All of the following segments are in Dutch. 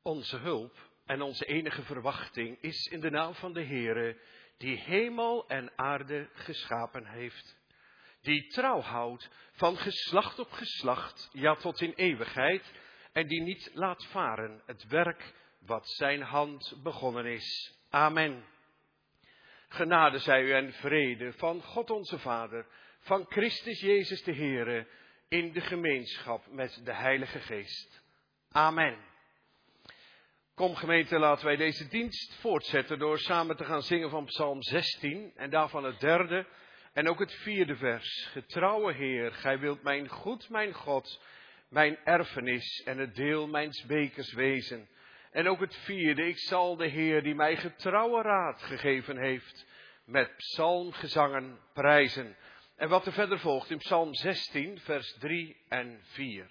Onze hulp en onze enige verwachting is in de naam van de Heere, die hemel en aarde geschapen heeft. Die trouw houdt van geslacht op geslacht, ja tot in eeuwigheid, en die niet laat varen het werk wat zijn hand begonnen is. Amen. Genade zij u en vrede van God onze Vader, van Christus Jezus de Heere, in de gemeenschap met de Heilige Geest. Amen. Kom gemeente, laten wij deze dienst voortzetten door samen te gaan zingen van Psalm 16 en daarvan het 3e en ook het 4e vers. Getrouwe Heer, gij wilt mijn goed, mijn God, mijn erfenis en het deel mijns bekers wezen. En ook het 4e, ik zal de Heer die mij getrouwe raad gegeven heeft, met psalmgezangen prijzen. En wat er verder volgt in Psalm 16, vers 3 en 4.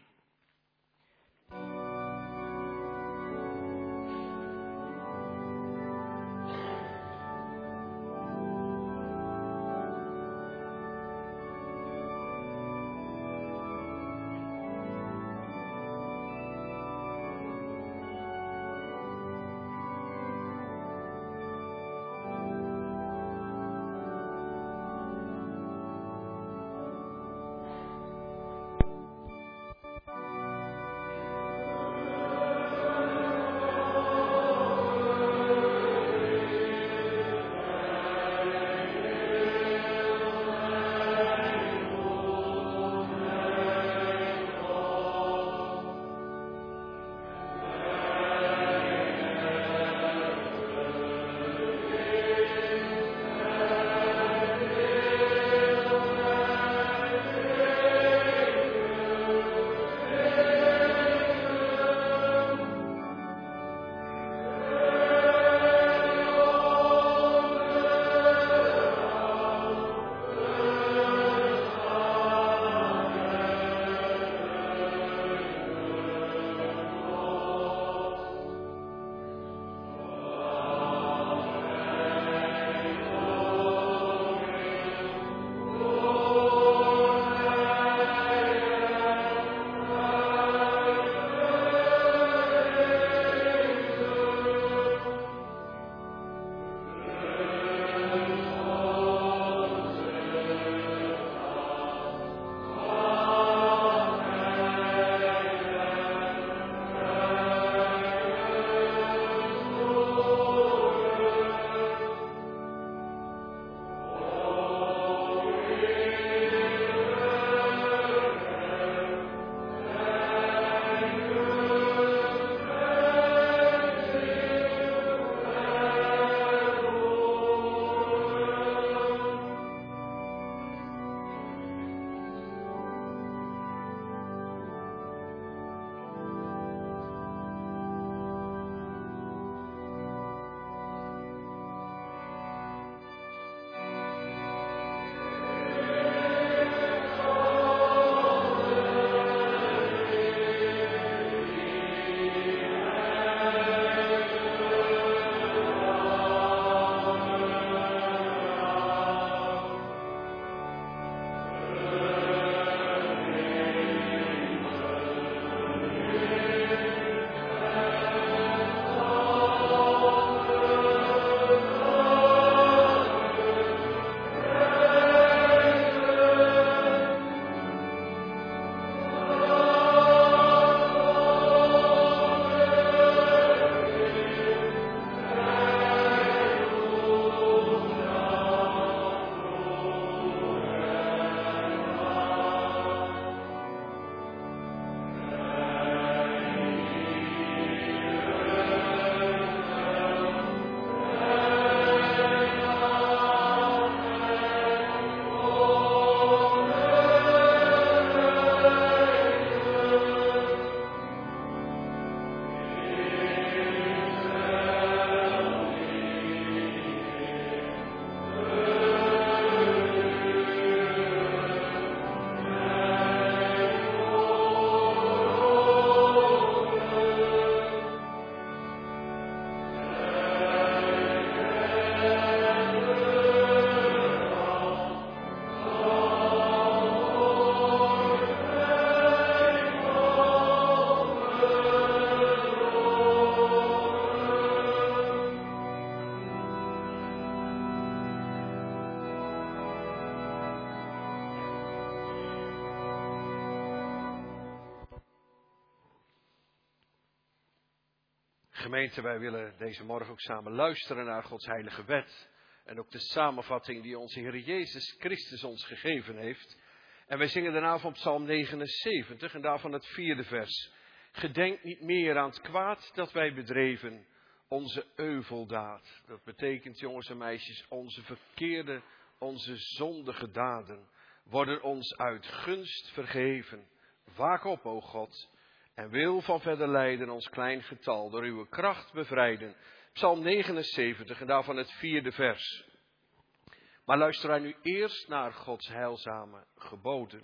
Gemeente, wij willen deze morgen ook samen luisteren naar Gods heilige wet. En ook de samenvatting die onze Heer Jezus Christus ons gegeven heeft. En wij zingen daarna van Psalm 79 en daarvan het 4e vers. Gedenk niet meer aan het kwaad dat wij bedreven, onze euveldaad. Dat betekent, jongens en meisjes, onze verkeerde, onze zondige daden worden ons uit gunst vergeven. Waak op, o God, en wil van verder lijden ons klein getal door uw kracht bevrijden. Psalm 79 en daarvan het 4e vers. Maar luister wij nu eerst naar Gods heilzame geboden.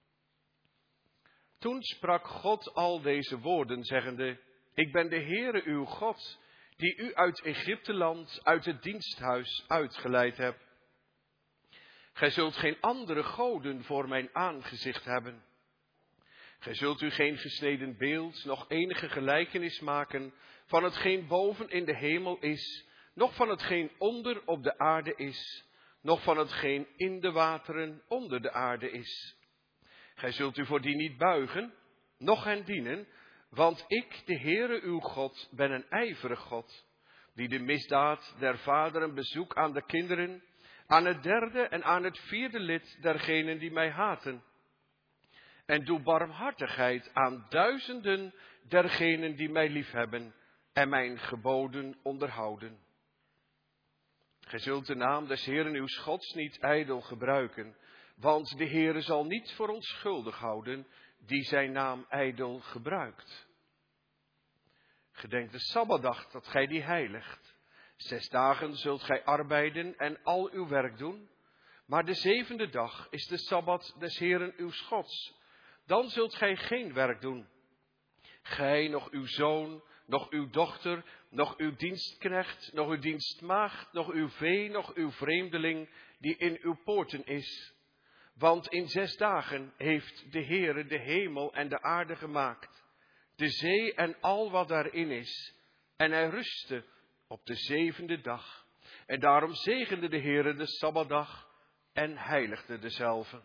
Toen sprak God al deze woorden, zeggende: Ik ben de Heere uw God, die u uit Egypteland, uit het diensthuis uitgeleid heb. Gij zult geen andere goden voor mijn aangezicht hebben. Gij zult u geen gesneden beeld, nog enige gelijkenis maken van hetgeen boven in de hemel is, noch van hetgeen onder op de aarde is, noch van hetgeen in de wateren onder de aarde is. Gij zult u voor die niet buigen, noch hen dienen, want ik, de Heere uw God, ben een ijverig God, die de misdaad der vaderen bezoek aan de kinderen, aan het 3e en aan het 4e lid dergenen die mij haten. En doe barmhartigheid aan duizenden dergenen die mij liefhebben en mijn geboden onderhouden. Gij zult de naam des Heeren uws Gods niet ijdel gebruiken, want de Heere zal niet voor onschuldig houden die zijn naam ijdel gebruikt. Gedenk de Sabbatdag dat gij die heiligt. 6 dagen zult gij arbeiden en al uw werk doen, maar de 7e dag is de Sabbat des Heeren uws Gods. Dan zult gij geen werk doen. Gij, nog uw zoon, nog uw dochter, nog uw dienstknecht, nog uw dienstmaagd, nog uw vee, nog uw vreemdeling die in uw poorten is. Want in 6 dagen heeft de Heere de hemel en de aarde gemaakt, de zee en al wat daarin is. En hij rustte op de 7e dag. En daarom zegende de Heere de Sabbatdag en heiligde dezelve.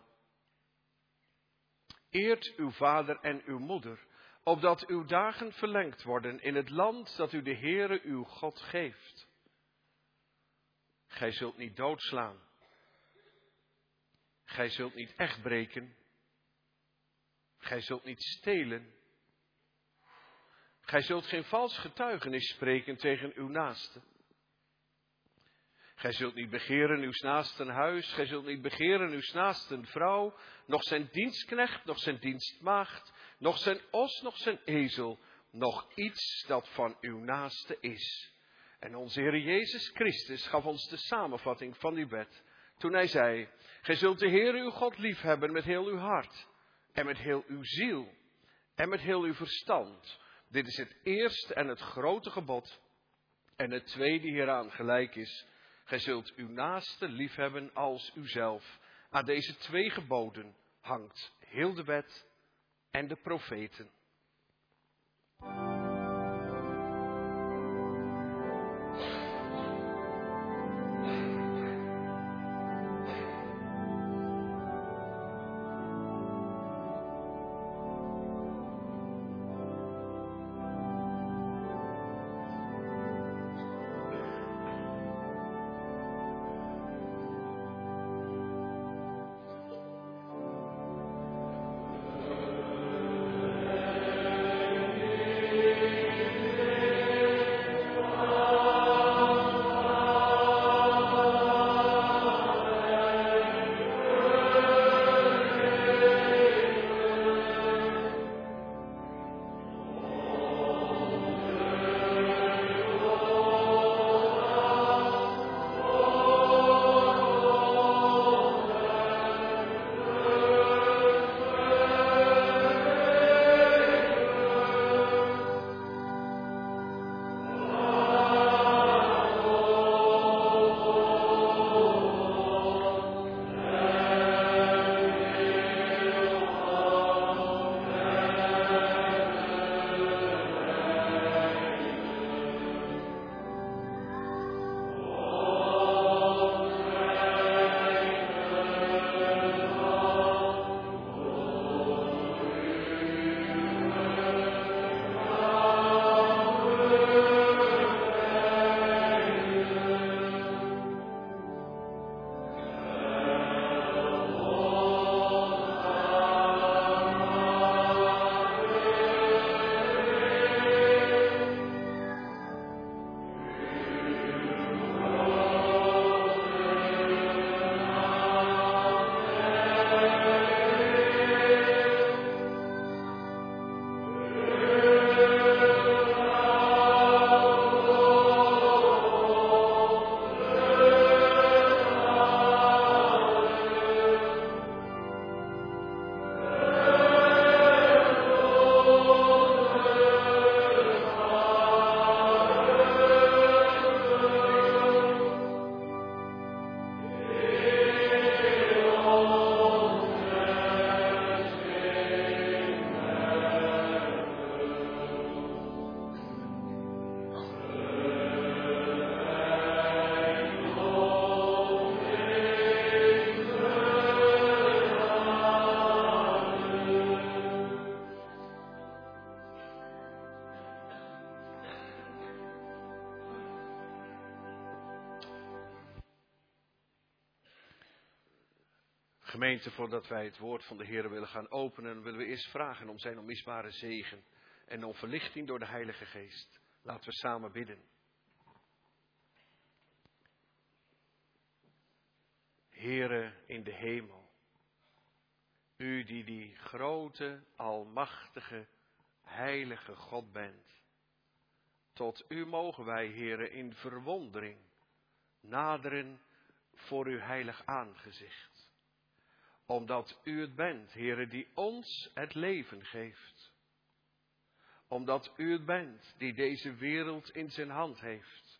Eert uw vader en uw moeder, opdat uw dagen verlengd worden in het land dat u de Heere uw God geeft. Gij zult niet doodslaan. Gij zult niet echtbreken. Gij zult niet stelen. Gij zult geen vals getuigenis spreken tegen uw naaste. Gij zult niet begeren uws naasten huis, gij zult niet begeren uws naasten vrouw, noch zijn dienstknecht, noch zijn dienstmaagd, noch zijn os, noch zijn ezel, noch iets dat van uw naaste is. En onze Heer Jezus Christus gaf ons de samenvatting van die wet, toen hij zei: Gij zult de Heer uw God liefhebben met heel uw hart, en met heel uw ziel, en met heel uw verstand. Dit is het eerste en het grote gebod, en het tweede hieraan gelijk is: Gij zult uw naaste liefhebben als uzelf. Aan deze 2 geboden hangt heel de wet en de profeten. Gemeente, voordat wij het woord van de Heer willen gaan openen, willen we eerst vragen om zijn onmisbare zegen en om verlichting door de Heilige Geest. Laten we samen bidden. Heere in de hemel, u die grote, almachtige, heilige God bent. Tot u mogen wij, Heere, in verwondering naderen voor uw heilig aangezicht. Omdat u het bent, Heere, die ons het leven geeft. Omdat u het bent die deze wereld in zijn hand heeft.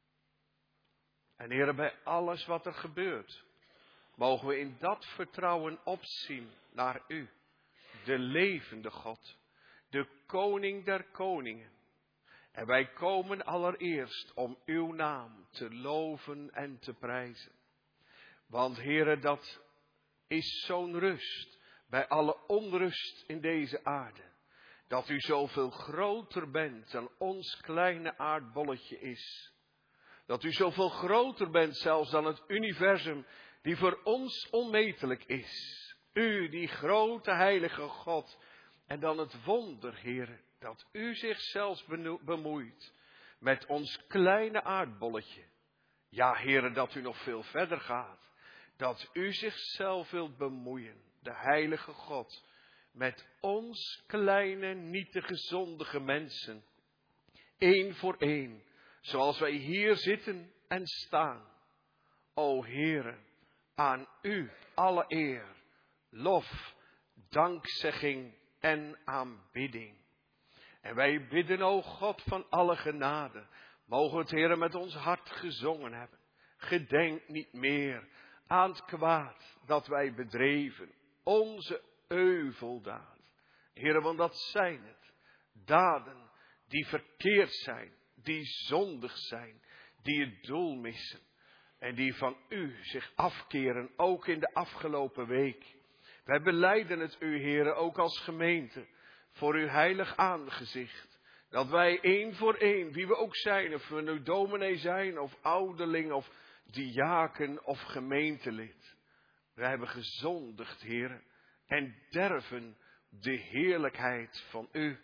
En Heere, bij alles wat er gebeurt, mogen we in dat vertrouwen opzien naar u, de levende God, de koning der koningen. En wij komen allereerst om uw naam te loven en te prijzen. Want Heere, dat is zo'n rust bij alle onrust in deze aarde. Dat u zoveel groter bent dan ons kleine aardbolletje is. Dat u zoveel groter bent zelfs dan het universum die voor ons onmetelijk is. U, die grote heilige God. En dan het wonder, Heere, dat u zich zelfs bemoeit met ons kleine aardbolletje. Ja, Heere, dat u nog veel verder gaat. Dat u zichzelf wilt bemoeien, de heilige God, met ons kleine, nietige, zondige mensen. Eén voor één, zoals wij hier zitten en staan. O Heere, aan u alle eer, lof, dankzegging en aanbidding. En wij bidden, o God van alle genade, mogen we het, Heere, met ons hart gezongen hebben. Gedenk niet meer aan het kwaad dat wij bedreven, onze euveldaad. Heere, want dat zijn het, daden die verkeerd zijn, die zondig zijn, die het doel missen en die van u zich afkeren, ook in de afgelopen week. Wij belijden het u, Heere, ook als gemeente, voor uw heilig aangezicht. Dat wij één voor één, wie we ook zijn, of we nu dominee zijn, of ouderling, of diaken, of gemeentelid. Wij hebben gezondigd, Heere, en derven de heerlijkheid van u.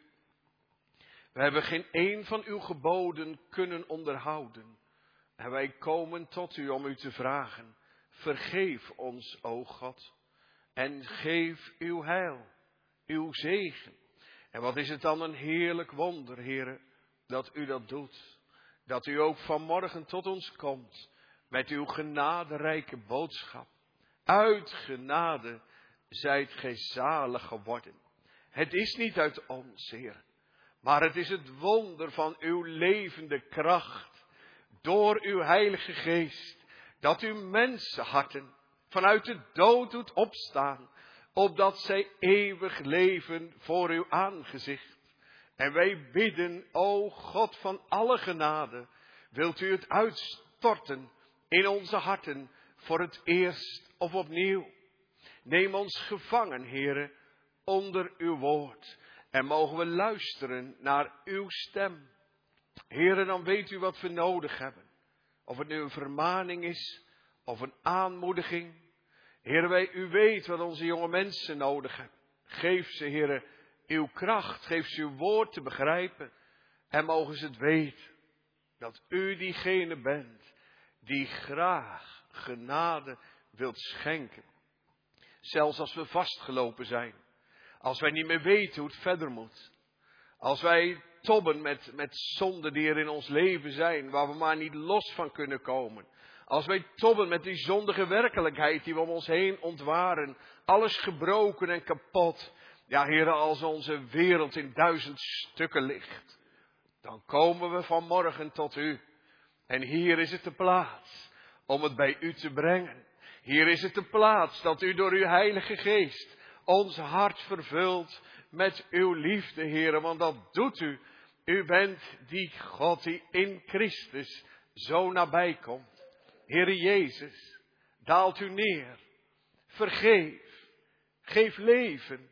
We hebben geen één van uw geboden kunnen onderhouden. En wij komen tot u om u te vragen, vergeef ons, o God, en geef uw heil, uw zegen. En wat is het dan een heerlijk wonder, Heere, dat u dat doet. Dat u ook vanmorgen tot ons komt met uw genaderijke boodschap. Uit genade zijt gij zalig geworden. Het is niet uit ons, Heer, maar het is het wonder van uw levende kracht. Door uw heilige geest, dat u mensenharten vanuit de dood doet opstaan, opdat zij eeuwig leven voor uw aangezicht. En wij bidden, o God van alle genade, wilt u het uitstorten in onze harten voor het eerst of opnieuw. Neem ons gevangen, Heere, onder uw woord. En mogen we luisteren naar uw stem. Heere, dan weet u wat we nodig hebben. Of het nu een vermaning is, of een aanmoediging. Heere, u weet wat onze jonge mensen nodig hebben. Geef ze, Heere, uw kracht. Geef ze uw woord te begrijpen. En mogen ze het weten. Dat u diegene bent die graag genade wilt schenken. Zelfs als we vastgelopen zijn. Als wij niet meer weten hoe het verder moet. Als wij tobben met zonden die er in ons leven zijn. Waar we maar niet los van kunnen komen. Als wij tobben met die zondige werkelijkheid die we om ons heen ontwaren. Alles gebroken en kapot. Ja, Heere, als onze wereld in 1000 stukken ligt. Dan komen we vanmorgen tot u. En hier is het de plaats om het bij u te brengen. Hier is het de plaats dat u door uw heilige geest ons hart vervult met uw liefde, Heere. Want dat doet u. U bent die God die in Christus zo nabij komt. Heere Jezus, daalt u neer. Vergeef. Geef leven.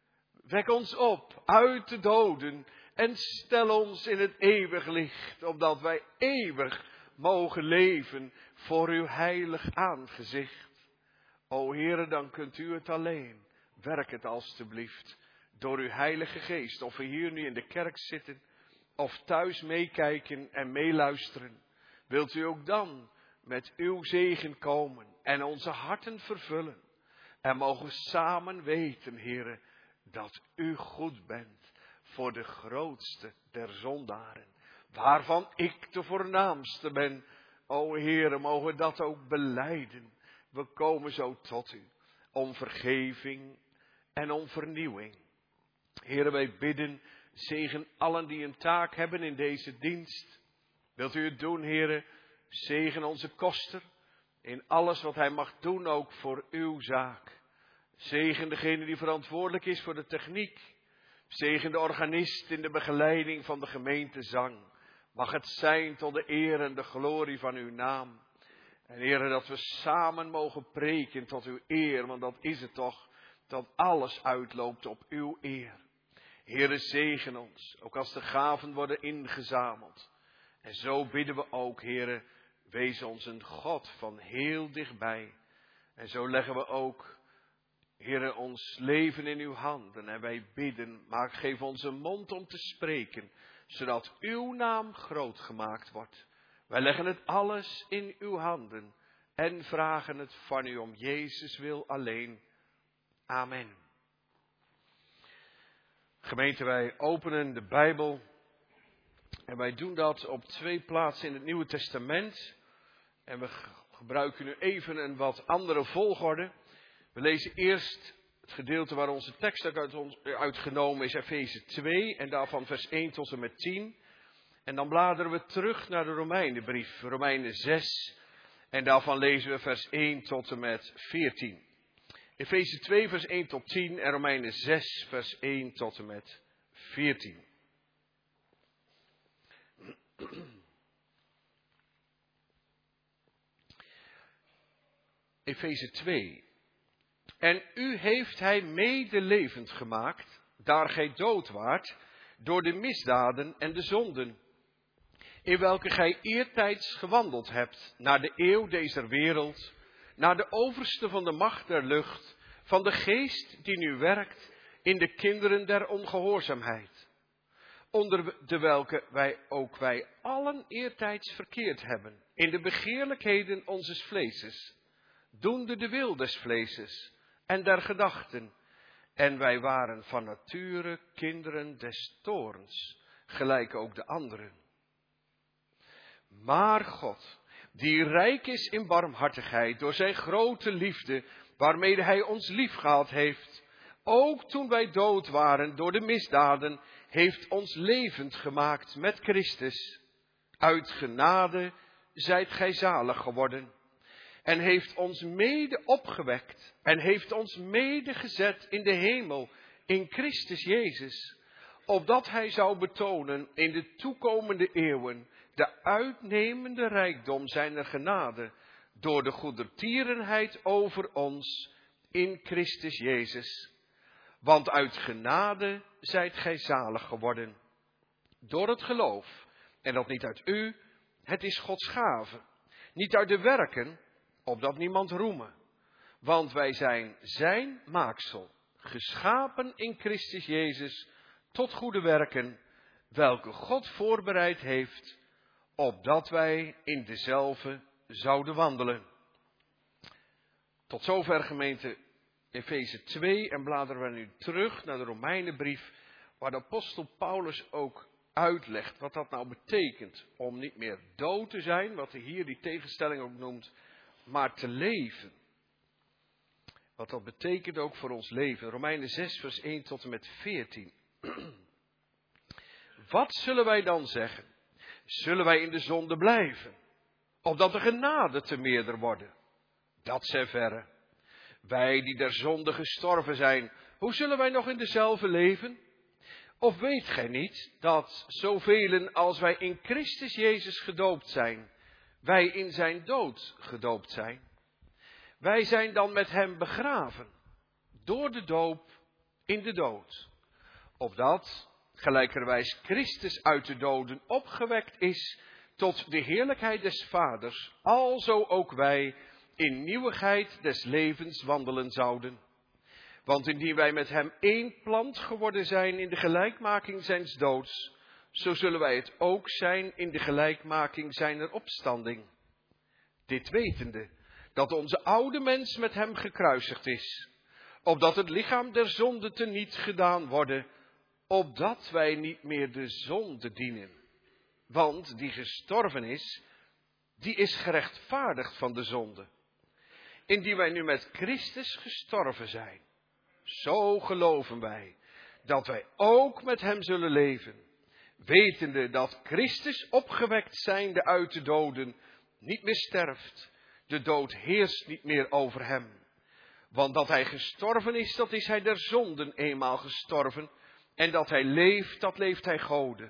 Wek ons op uit de doden. En stel ons in het eeuwig licht. Opdat wij eeuwig mogen leven voor uw heilig aangezicht. O Heere, dan kunt u het alleen. Werk het alstublieft door uw Heilige Geest. Of we hier nu in de kerk zitten of thuis meekijken en meeluisteren. Wilt u ook dan met uw zegen komen en onze harten vervullen. En mogen samen weten, Heere, dat u goed bent voor de grootste der zondaren. Waarvan ik de voornaamste ben. O Heere, mogen we dat ook belijden. We komen zo tot u om vergeving en om vernieuwing. Heere, wij bidden, zegen allen die een taak hebben in deze dienst. Wilt u het doen, Heere? Zegen onze koster in alles wat hij mag doen, ook voor uw zaak. Zegen degene die verantwoordelijk is voor de techniek. Zegen de organist in de begeleiding van de gemeentezang. Mag het zijn tot de eer en de glorie van uw naam. En Heere, dat we samen mogen preken tot uw eer, want dat is het toch, dat alles uitloopt op uw eer. Heere, zegen ons, ook als de gaven worden ingezameld. En zo bidden we ook, Heere, wees ons een God van heel dichtbij. En zo leggen we ook, Heere, ons leven in uw handen. En wij bidden, maar geef ons een mond om te spreken, zodat uw naam groot gemaakt wordt. Wij leggen het alles in uw handen en vragen het van u om Jezus wil alleen. Amen. Gemeente, wij openen de Bijbel en wij doen dat op 2 plaatsen in het Nieuwe Testament. En we gebruiken nu even een wat andere volgorde. We lezen eerst het gedeelte waar onze tekst uit genomen is, Efeze 2 en daarvan vers 1 tot en met 10. En dan bladeren we terug naar de Romeinenbrief, Romeinen 6 en daarvan lezen we vers 1 tot en met 14. Efeze 2 vers 1 tot 10 en Romeinen 6 vers 1 tot en met 14. Efeze 2. En u heeft hij medelevend gemaakt, daar gij dood waart, door de misdaden en de zonden, in welke gij eertijds gewandeld hebt, naar de eeuw deze wereld, naar de overste van de macht der lucht, van de geest die nu werkt in de kinderen der ongehoorzaamheid, onder de welke wij allen eertijds verkeerd hebben, in de begeerlijkheden onzes vleeses, doende de wil des vleeses en der gedachten, en wij waren van nature kinderen des toorns, gelijk ook de anderen. Maar God, die rijk is in barmhartigheid door zijn grote liefde, waarmede hij ons liefgehad heeft, ook toen wij dood waren door de misdaden, heeft ons levend gemaakt met Christus. Uit genade zijt gij zalig geworden. En heeft ons mede opgewekt en heeft ons mede gezet in de hemel in Christus Jezus, opdat hij zou betonen in de toekomende eeuwen de uitnemende rijkdom zijner genade door de goedertierenheid over ons in Christus Jezus. Want uit genade zijt gij zalig geworden door het geloof, en dat niet uit u, het is Gods gave, niet uit de werken, opdat niemand roeme. Want wij zijn zijn maaksel, geschapen in Christus Jezus tot goede werken, welke God voorbereid heeft, opdat wij in dezelfde zouden wandelen. Tot zover, gemeente, Efeze 2, en bladeren we nu terug naar de Romeinenbrief, waar de apostel Paulus ook uitlegt wat dat nou betekent om niet meer dood te zijn, wat hij hier die tegenstelling ook noemt, maar te leven. Wat dat betekent ook voor ons leven. Romeinen 6 vers 1 tot en met 14. Wat zullen wij dan zeggen? Zullen wij in de zonde blijven? Opdat de genade te meerder worden? Dat zij verre. Wij die der zonde gestorven zijn, hoe zullen wij nog in dezelfde leven? Of weet gij niet dat zoveel als wij in Christus Jezus gedoopt zijn, wij in zijn dood gedoopt zijn? Wij zijn dan met hem begraven, door de doop in de dood. Opdat, gelijkerwijs Christus uit de doden opgewekt is tot de heerlijkheid des Vaders, alzo ook wij in nieuwigheid des levens wandelen zouden. Want indien wij met hem één plant geworden zijn in de gelijkmaking zijns doods, zo zullen wij het ook zijn in de gelijkmaking zijner opstanding. Dit wetende, dat onze oude mens met hem gekruisigd is, opdat het lichaam der zonde teniet gedaan worden, opdat wij niet meer de zonde dienen. Want die gestorven is, die is gerechtvaardigd van de zonde. Indien wij nu met Christus gestorven zijn, zo geloven wij dat wij ook met hem zullen leven, wetende dat Christus opgewekt zijnde uit de doden niet meer sterft, de dood heerst niet meer over hem. Want dat hij gestorven is, dat is hij der zonden eenmaal gestorven, en dat hij leeft, dat leeft hij Gode.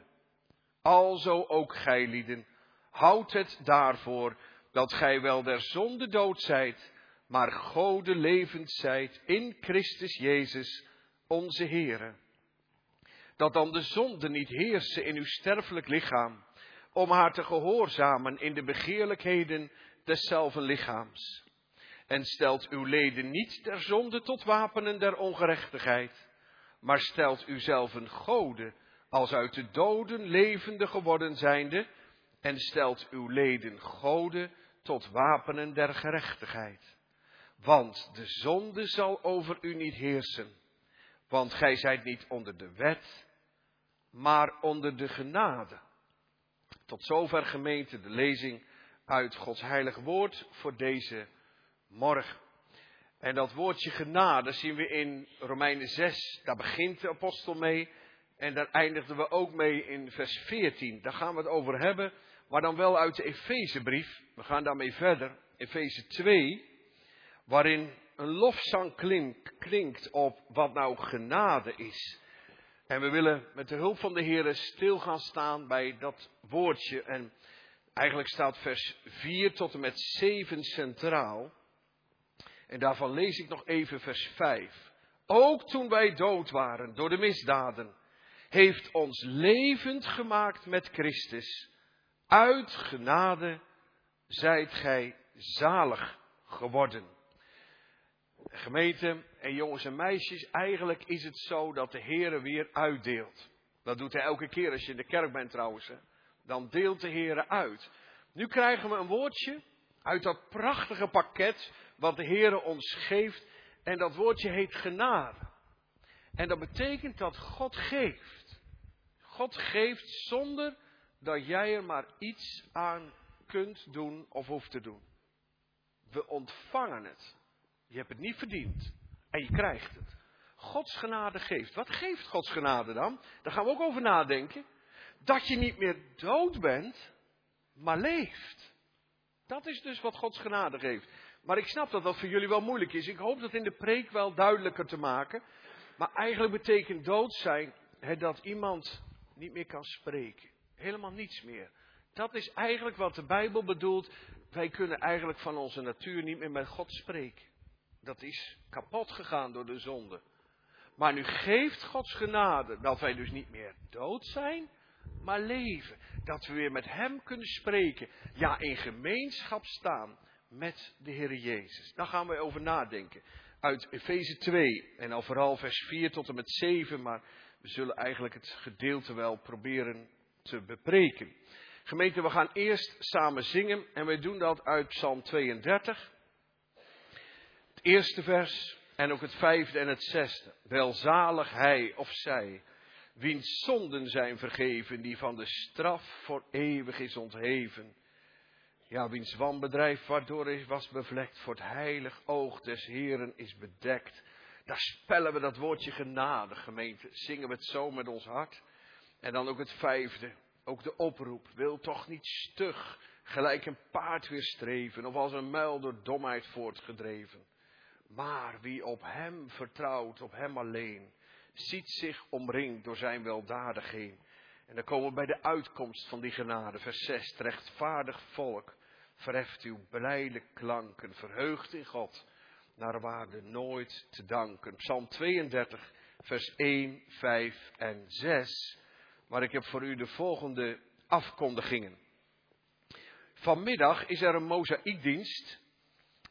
Alzo ook gijlieden, houdt het daarvoor dat gij wel der zonde dood zijt, maar Gode levend zijt in Christus Jezus, onze Heere. Dat dan de zonde niet heersen in uw sterfelijk lichaam, om haar te gehoorzamen in de begeerlijkheden deszelfden lichaams. En stelt uw leden niet der zonde tot wapenen der ongerechtigheid, maar stelt uzelven Gode als uit de doden levende geworden zijnde, en stelt uw leden Gode tot wapenen der gerechtigheid. Want de zonde zal over u niet heersen, want gij zijt niet onder de wet, maar onder de genade. Tot zover, gemeente, de lezing uit Gods heilig woord voor deze morgen. En dat woordje genade zien we in Romeinen 6, daar begint de apostel mee. En daar eindigden we ook mee in vers 14. Daar gaan we het over hebben, maar dan wel uit de Efezebrief. We gaan daarmee verder, Efeze 2, waarin een lofzang klinkt op wat nou genade is. En we willen met de hulp van de Heer stil gaan staan bij dat woordje. En eigenlijk staat vers 4 tot en met 7 centraal. En daarvan lees ik nog even vers 5. Ook toen wij dood waren door de misdaden, heeft ons levend gemaakt met Christus. Uit genade zijt gij zalig geworden. Gemeente en jongens en meisjes, eigenlijk is het zo dat de Heer weer uitdeelt. Dat doet hij elke keer als je in de kerk bent trouwens. Hè. Dan deelt de Heer uit. Nu krijgen we een woordje uit dat prachtige pakket wat de Heer ons geeft. En dat woordje heet genade. En dat betekent dat God geeft. God geeft zonder dat jij er maar iets aan kunt doen of hoeft te doen. We ontvangen het. Je hebt het niet verdiend. En je krijgt het. Gods genade geeft. Wat geeft Gods genade dan? Daar gaan we ook over nadenken. Dat je niet meer dood bent, maar leeft. Dat is dus wat Gods genade geeft. Maar ik snap dat dat voor jullie wel moeilijk is. Ik hoop dat in de preek wel duidelijker te maken. Maar eigenlijk betekent dood zijn dat iemand niet meer kan spreken. Helemaal niets meer. Dat is eigenlijk wat de Bijbel bedoelt. Wij kunnen eigenlijk van onze natuur niet meer met God spreken. Dat is kapot gegaan door de zonde. Maar nu geeft Gods genade dat wij dus niet meer dood zijn, maar leven. Dat we weer met Hem kunnen spreken. Ja, in gemeenschap staan met de Heer Jezus. Daar gaan we over nadenken. Uit Efeze 2 en al vooral vers 4 tot en met 7. Maar we zullen eigenlijk het gedeelte wel proberen te bepreken. Gemeente, we gaan eerst samen zingen. En wij doen dat uit Psalm 32. Het eerste vers en ook het 5e en het 6e. Welzalig hij of zij, wiens zonden zijn vergeven, die van de straf voor eeuwig is ontheven. Ja, wiens wanbedrijf waardoor hij was bevlekt, voor het heilig oog des Heeren is bedekt. Daar spellen we dat woordje genade, gemeente. Zingen we het zo met ons hart. En dan ook het 5e, ook de oproep. Wil toch niet stug, gelijk een paard weer streven, of als een muil door domheid voortgedreven. Maar wie op hem vertrouwt, op hem alleen, ziet zich omringd door zijn weldadigheid. En dan komen we bij de uitkomst van die genade. Vers 6. Het rechtvaardig volk verheft uw blijde klanken, verheugt in God, naar waarde nooit te danken. Psalm 32, vers 1, 5 en 6. Maar ik heb voor u de volgende afkondigingen. Vanmiddag is er een mozaïekdienst.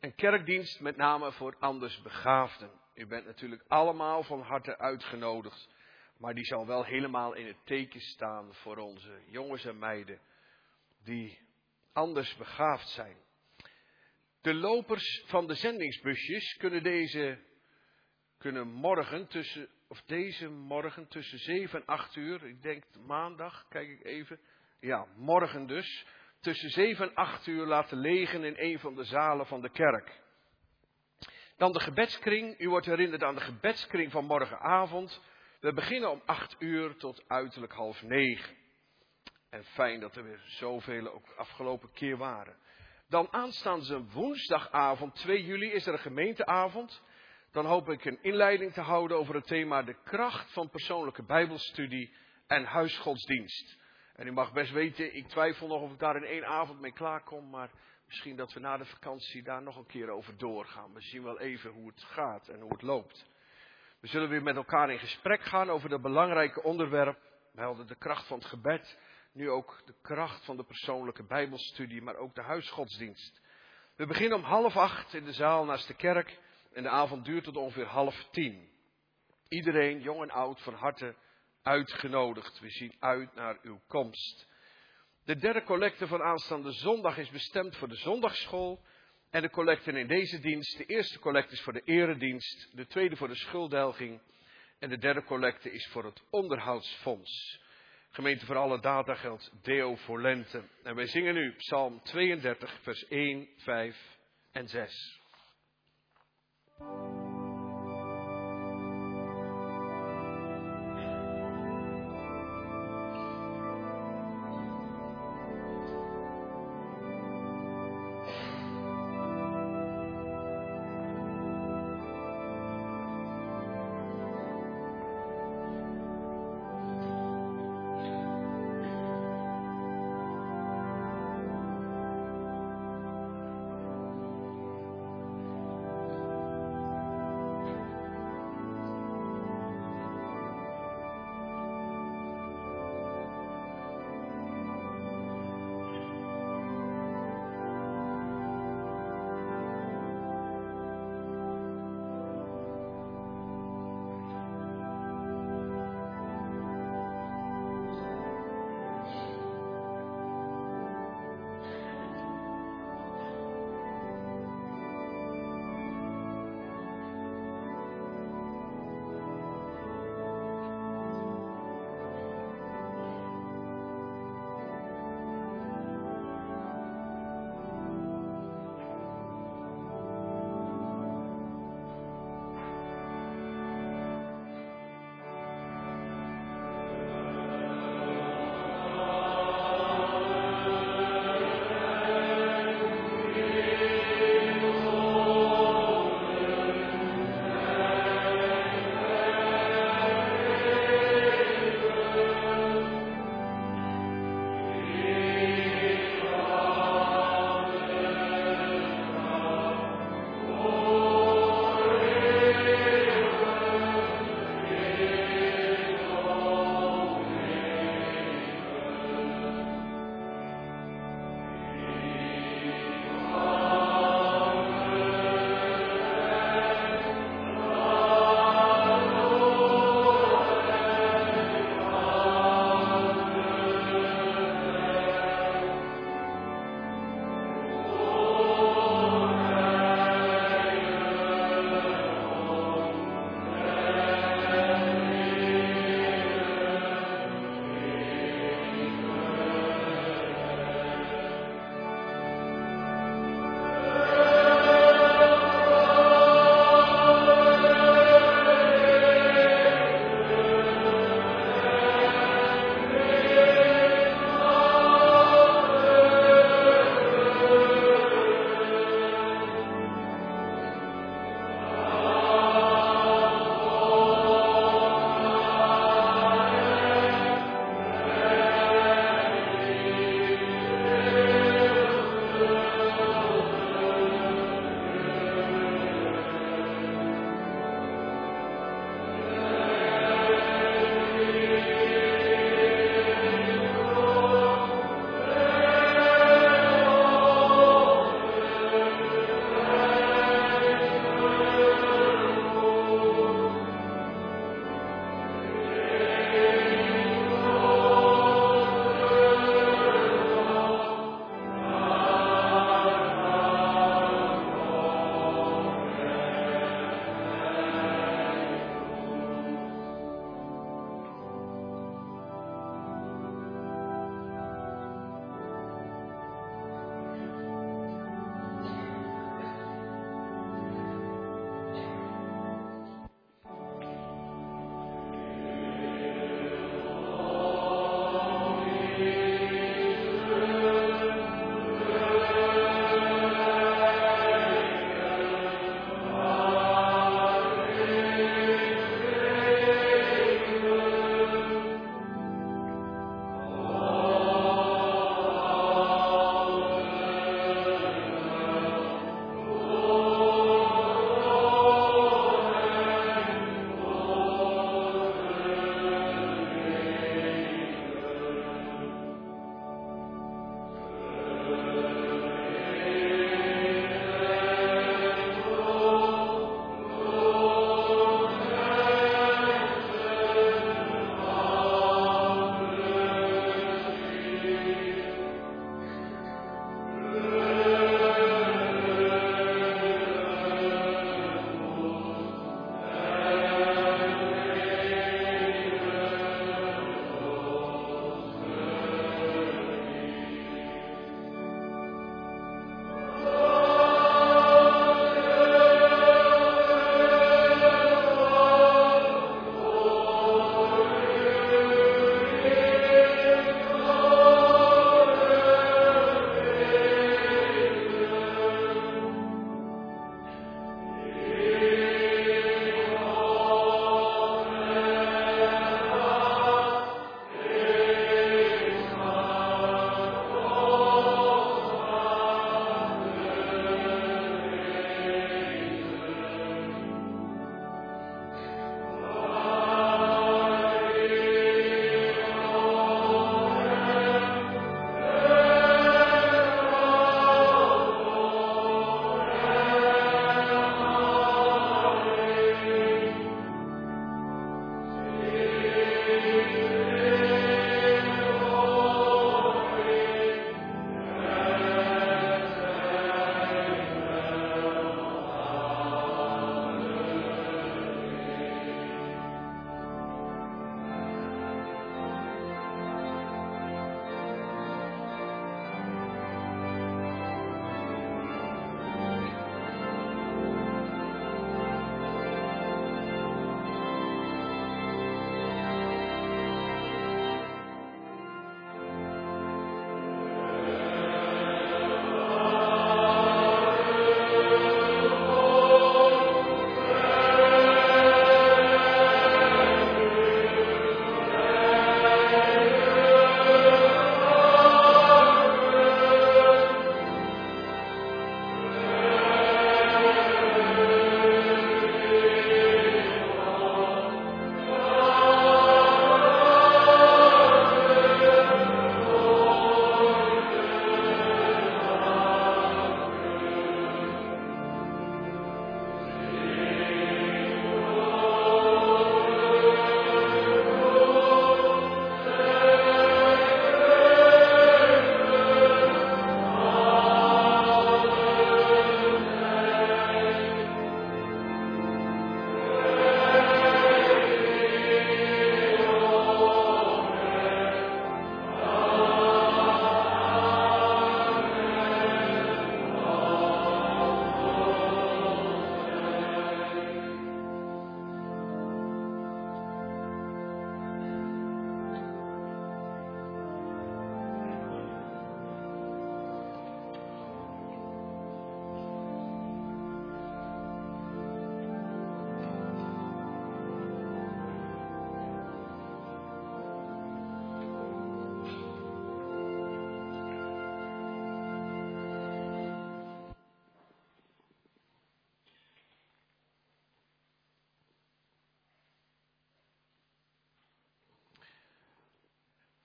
En kerkdienst met name voor andersbegaafden. U bent natuurlijk allemaal van harte uitgenodigd. Maar die zal wel helemaal in het teken staan voor onze jongens en meiden die anders begaafd zijn. De lopers van de zendingsbusjes kunnen morgen deze morgen tussen 7 en 8 uur, ik denk maandag, kijk ik even. Ja, morgen dus, tussen 7 en 8 uur laten legen in een van de zalen van de kerk. Dan de gebedskring. U wordt herinnerd aan de gebedskring van morgenavond. We beginnen om 8 uur tot uiterlijk 8:30. En fijn dat er weer zoveel ook afgelopen keer waren. Dan aanstaande woensdagavond 2 juli is er een gemeenteavond. Dan hoop ik een inleiding te houden over het thema de kracht van persoonlijke bijbelstudie en huisgodsdienst. En u mag best weten, ik twijfel nog of ik daar in 1 avond mee klaarkom, maar misschien dat we na de vakantie daar nog een keer over doorgaan. We zien wel even hoe het gaat en hoe het loopt. We zullen weer met elkaar in gesprek gaan over dat belangrijke onderwerp. We hadden de kracht van het gebed, nu ook de kracht van de persoonlijke bijbelstudie, maar ook de huisgodsdienst. We beginnen om 7:30 in de zaal naast de kerk en de avond duurt tot ongeveer 9:30. Iedereen, jong en oud, van harte uitgenodigd. We zien uit naar uw komst. De derde collecte van aanstaande zondag is bestemd voor de zondagsschool. En de collecten in deze dienst, de eerste collecte is voor de eredienst, de tweede voor de schulddelging en de derde collecte is voor het onderhoudsfonds. Gemeente voor alle data geldt Deo volente. En wij zingen nu Psalm 32, vers 1, 5 en 6.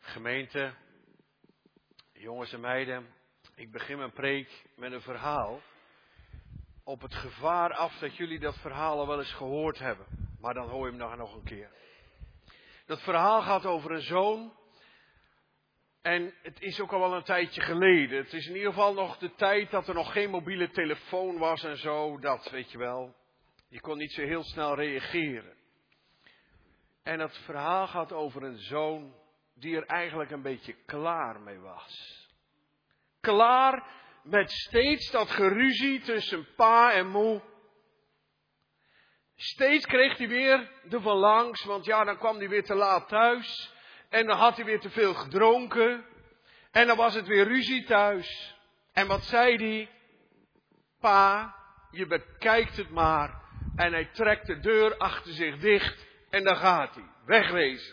Gemeente, jongens en meiden, ik begin mijn preek met een verhaal. Op het gevaar af dat jullie dat verhaal al wel eens gehoord hebben. Maar dan hoor je hem nog een keer. Dat verhaal gaat over een zoon. En het is ook al wel een tijdje geleden. Het is in ieder geval nog de tijd dat er nog geen mobiele telefoon was en zo. Dat weet je wel. Je kon niet zo heel snel reageren. En dat verhaal gaat over een zoon die er eigenlijk een beetje klaar mee was. Klaar met steeds dat geruzie tussen pa en moe. Steeds kreeg hij weer de van langs, want ja, dan kwam hij weer te laat thuis. En dan had hij weer te veel gedronken. En dan was het weer ruzie thuis. En wat zei hij? Pa, je bekijkt het maar. En hij trekt de deur achter zich dicht. En dan gaat hij. Wegwezen.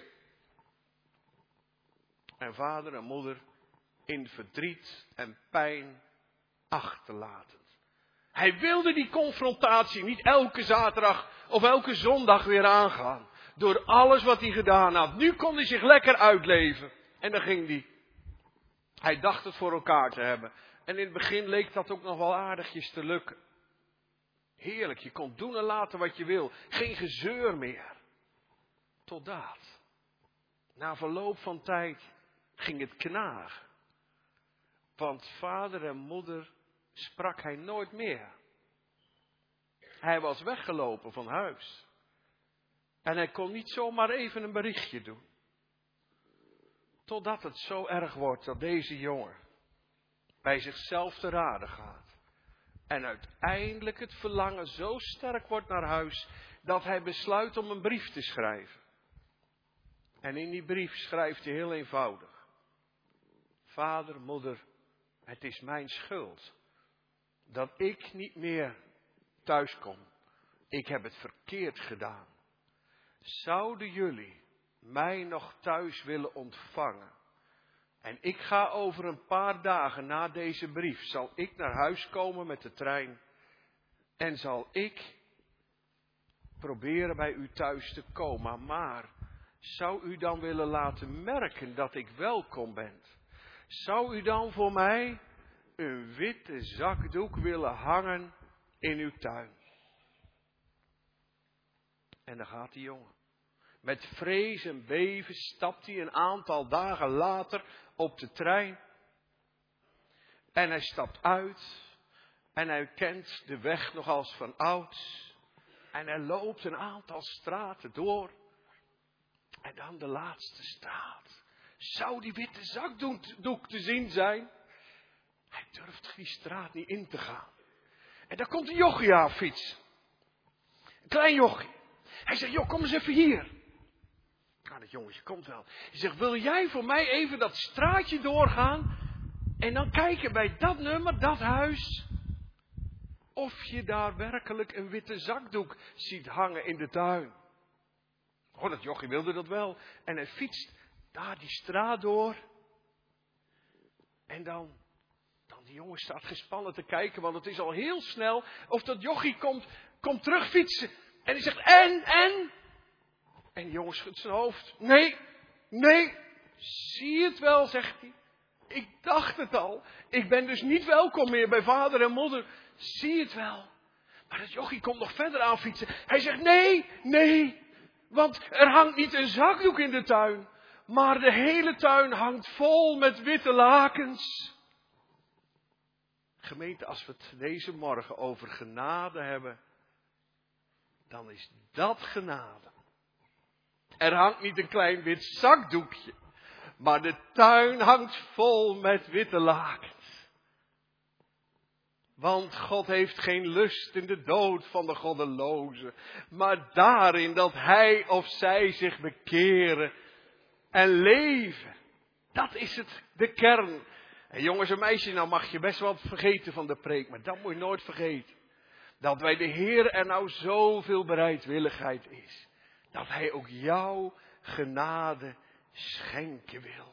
En vader en moeder in verdriet en pijn achterlatend. Hij wilde die confrontatie niet elke zaterdag of elke zondag weer aangaan. Door alles wat hij gedaan had. Nu kon hij zich lekker uitleven. En dan ging hij. Hij dacht het voor elkaar te hebben. En in het begin leek dat ook nog wel aardigjes te lukken. Heerlijk, je kon doen en laten wat je wil. Geen gezeur meer. Totdat. Na verloop van tijd ging het knagen. Want vader en moeder sprak hij nooit meer. Hij was weggelopen van huis. En hij kon niet zomaar even een berichtje doen. Totdat het zo erg wordt dat deze jongen bij zichzelf te raden gaat. En uiteindelijk het verlangen zo sterk wordt naar huis dat hij besluit om een brief te schrijven. En in die brief schrijft hij heel eenvoudig. Vader, moeder, het is mijn schuld dat ik niet meer thuis kom. Ik heb het verkeerd gedaan. Zouden jullie mij nog thuis willen ontvangen? En ik ga over een paar dagen na deze brief, zal ik naar huis komen met de trein. En zal ik proberen bij u thuis te komen. Maar zou u dan willen laten merken dat ik welkom ben? Zou u dan voor mij een witte zakdoek willen hangen in uw tuin? En dan gaat die jongen. Met vrees en beven stapt hij een aantal dagen later op de trein. En hij stapt uit. En hij kent de weg nog als van ouds. En hij loopt een aantal straten door. En dan de laatste straat. Zou die witte zakdoek te zien zijn? Hij durft die straat niet in te gaan. En daar komt een jochie aan fietsen. Een klein jochie. Hij zegt, joh, kom eens even hier. Nou, dat jongetje komt wel. Hij zegt, wil jij voor mij even dat straatje doorgaan? En dan kijken bij dat nummer, dat huis. Of je daar werkelijk een witte zakdoek ziet hangen in de tuin. Oh, dat jochie wilde dat wel. En hij fietst daar die straat door. En dan die jongen staat gespannen te kijken, want het is al heel snel. Of dat jochie komt terug fietsen. En hij zegt, en? En de jongen schudt zijn hoofd. Nee, zie het wel, zegt hij. Ik dacht het al. Ik ben dus niet welkom meer bij vader en moeder. Zie het wel. Maar dat jochie komt nog verder aan fietsen. Hij zegt, nee. Want er hangt niet een zakdoek in de tuin. Maar de hele tuin hangt vol met witte lakens. Gemeente, als we het deze morgen over genade hebben, dan is dat genade. Er hangt niet een klein wit zakdoekje, maar de tuin hangt vol met witte lakens. Want God heeft geen lust in de dood van de goddelozen, maar daarin dat hij of zij zich bekeren en leven. Dat is het, de kern. En jongens en meisjes, nou mag je best wel vergeten van de preek, maar dat moet je nooit vergeten. Dat bij de Heer er nou zoveel bereidwilligheid is. Dat hij ook jou genade schenken wil.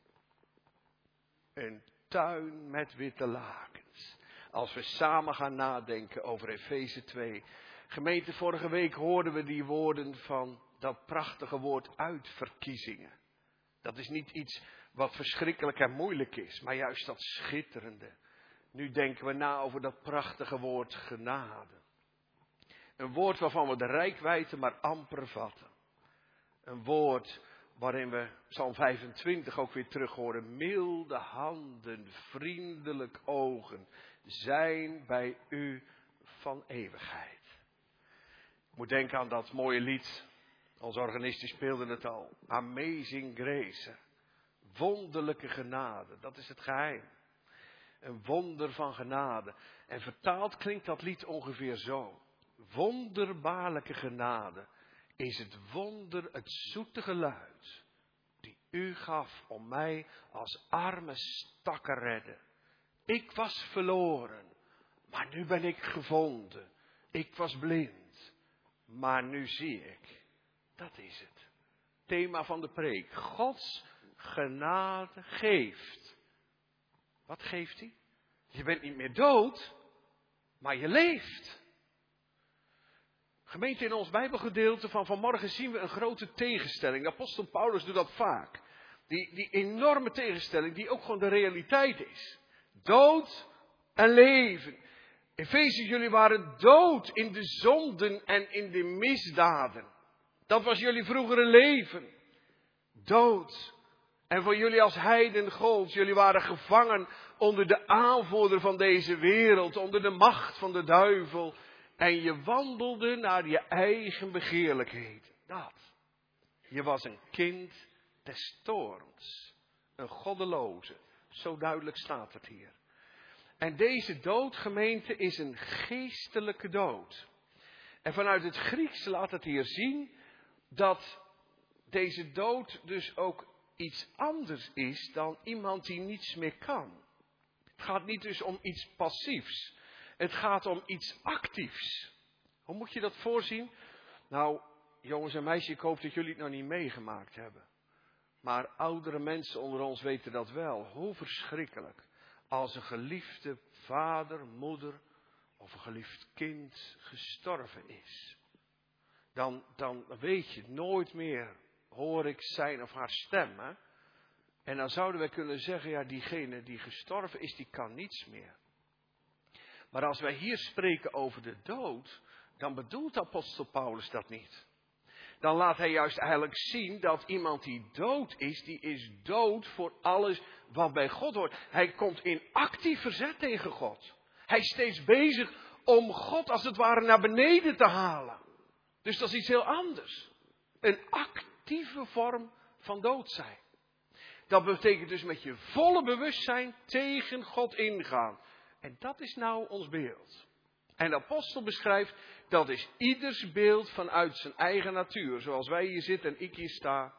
Een tuin met witte lakens. Als we samen gaan nadenken over Efeze 2. Gemeente, vorige week hoorden we die woorden van dat prachtige woord uitverkiezingen. Dat is niet iets wat verschrikkelijk en moeilijk is, maar juist dat schitterende. Nu denken we na over dat prachtige woord genade. Een woord waarvan we de reikwijdte maar amper vatten. Een woord waarin we Psalm 25 ook weer terug horen. Milde handen, vriendelijk ogen zijn bij u van eeuwigheid. Ik moet denken aan dat mooie lied. Onze organisten speelden het al. Amazing Grace. Wonderlijke genade. Dat is het geheim. Een wonder van genade. En vertaald klinkt dat lied ongeveer zo. Wonderbaarlijke genade is het wonder, het zoete geluid. Die u gaf om mij als arme stakker redden. Ik was verloren. Maar nu ben ik gevonden. Ik was blind. Maar nu zie ik. Dat is het. Thema van de preek. Gods genade geeft. Wat geeft hij? Je bent niet meer dood, maar je leeft. Gemeente, in ons Bijbelgedeelte van vanmorgen zien we een grote tegenstelling. De apostel Paulus doet dat vaak. Die enorme tegenstelling die ook gewoon de realiteit is. Dood en leven. Efeziërs, jullie waren dood in de zonden en in de misdaden. Dat was jullie vroegere leven. Dood. En voor jullie als heiden gold, jullie waren gevangen onder de aanvoerder van deze wereld, onder de macht van de duivel. En je wandelde naar je eigen begeerlijkheden. Dat. Je was een kind des toorns. Een goddeloze. Zo duidelijk staat het hier. En deze dood, gemeente, is een geestelijke dood. En vanuit het Grieks laat het hier zien dat deze dood dus ook iets anders is dan iemand die niets meer kan. Het gaat niet dus om iets passiefs. Het gaat om iets actiefs. Hoe moet je dat voorzien? Nou, jongens en meisjes, ik hoop dat jullie het nog niet meegemaakt hebben. Maar oudere mensen onder ons weten dat wel. Hoe verschrikkelijk. Als een geliefde vader, moeder of een geliefd kind gestorven is. Dan weet je nooit meer, hoor ik zijn of haar stem. Hè? En dan zouden wij kunnen zeggen, ja, diegene die gestorven is, die kan niets meer. Maar als wij hier spreken over de dood, dan bedoelt apostel Paulus dat niet. Dan laat hij juist eigenlijk zien dat iemand die dood is, die is dood voor alles wat bij God hoort. Hij komt in actief verzet tegen God. Hij is steeds bezig om God als het ware naar beneden te halen. Dus dat is iets heel anders. Een actieve vorm van dood zijn. Dat betekent dus met je volle bewustzijn tegen God ingaan. En dat is nou ons beeld. En de apostel beschrijft, dat is ieders beeld vanuit zijn eigen natuur. Zoals wij hier zitten en ik hier sta.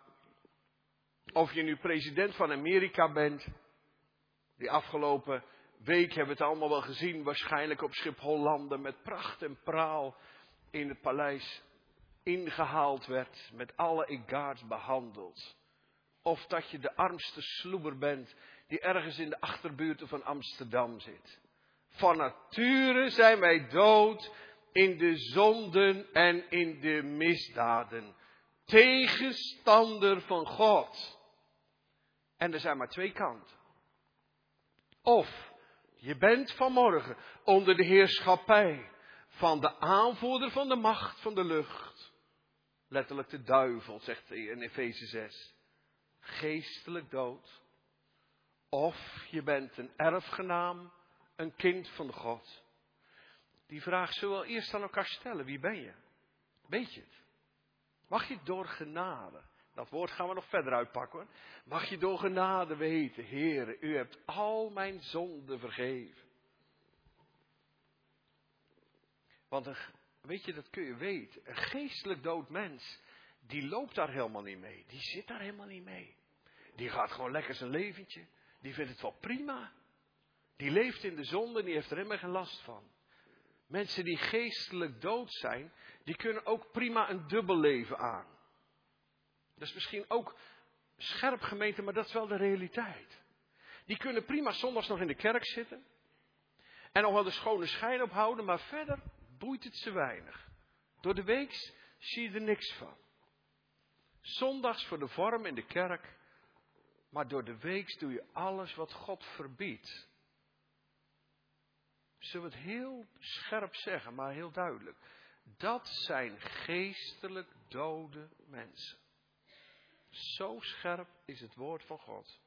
Of je nu president van Amerika bent. Die afgelopen week hebben we het allemaal wel gezien. Waarschijnlijk op Schiphol met pracht en praal in het paleis ingehaald werd. Met alle egards behandeld. Of dat je de armste sloeber bent die ergens in de achterbuurten van Amsterdam zit. Van nature zijn wij dood in de zonden en in de misdaden. Tegenstander van God. En er zijn maar twee kanten. Of je bent vanmorgen onder de heerschappij van de aanvoerder van de macht van de lucht. Letterlijk de duivel, zegt hij in Efeze 6. Geestelijk dood. Of je bent een erfgenaam, een kind van God. Die vraag zullen we eerst aan elkaar stellen. Wie ben je? Weet je het? Mag je door genade, dat woord gaan we nog verder uitpakken hoor. Mag je door genade weten, Heere, u hebt al mijn zonden vergeven. Want weet je, dat kun je weten. Een geestelijk dood mens, die loopt daar helemaal niet mee. Die zit daar helemaal niet mee. Die gaat gewoon lekker zijn leventje. Die vindt het wel prima. Die leeft in de zonde en die heeft er helemaal geen last van. Mensen die geestelijk dood zijn, die kunnen ook prima een dubbel leven aan. Dat is misschien ook scherp gemeente, maar dat is wel de realiteit. Die kunnen prima zondags nog in de kerk zitten. En nog wel de schone schijn ophouden, maar verder boeit het ze weinig. Door de week zie je er niks van. Zondags voor de vorm in de kerk. Maar door de week doe je alles wat God verbiedt. Zullen we het heel scherp zeggen, maar heel duidelijk. Dat zijn geestelijk dode mensen. Zo scherp is het woord van God.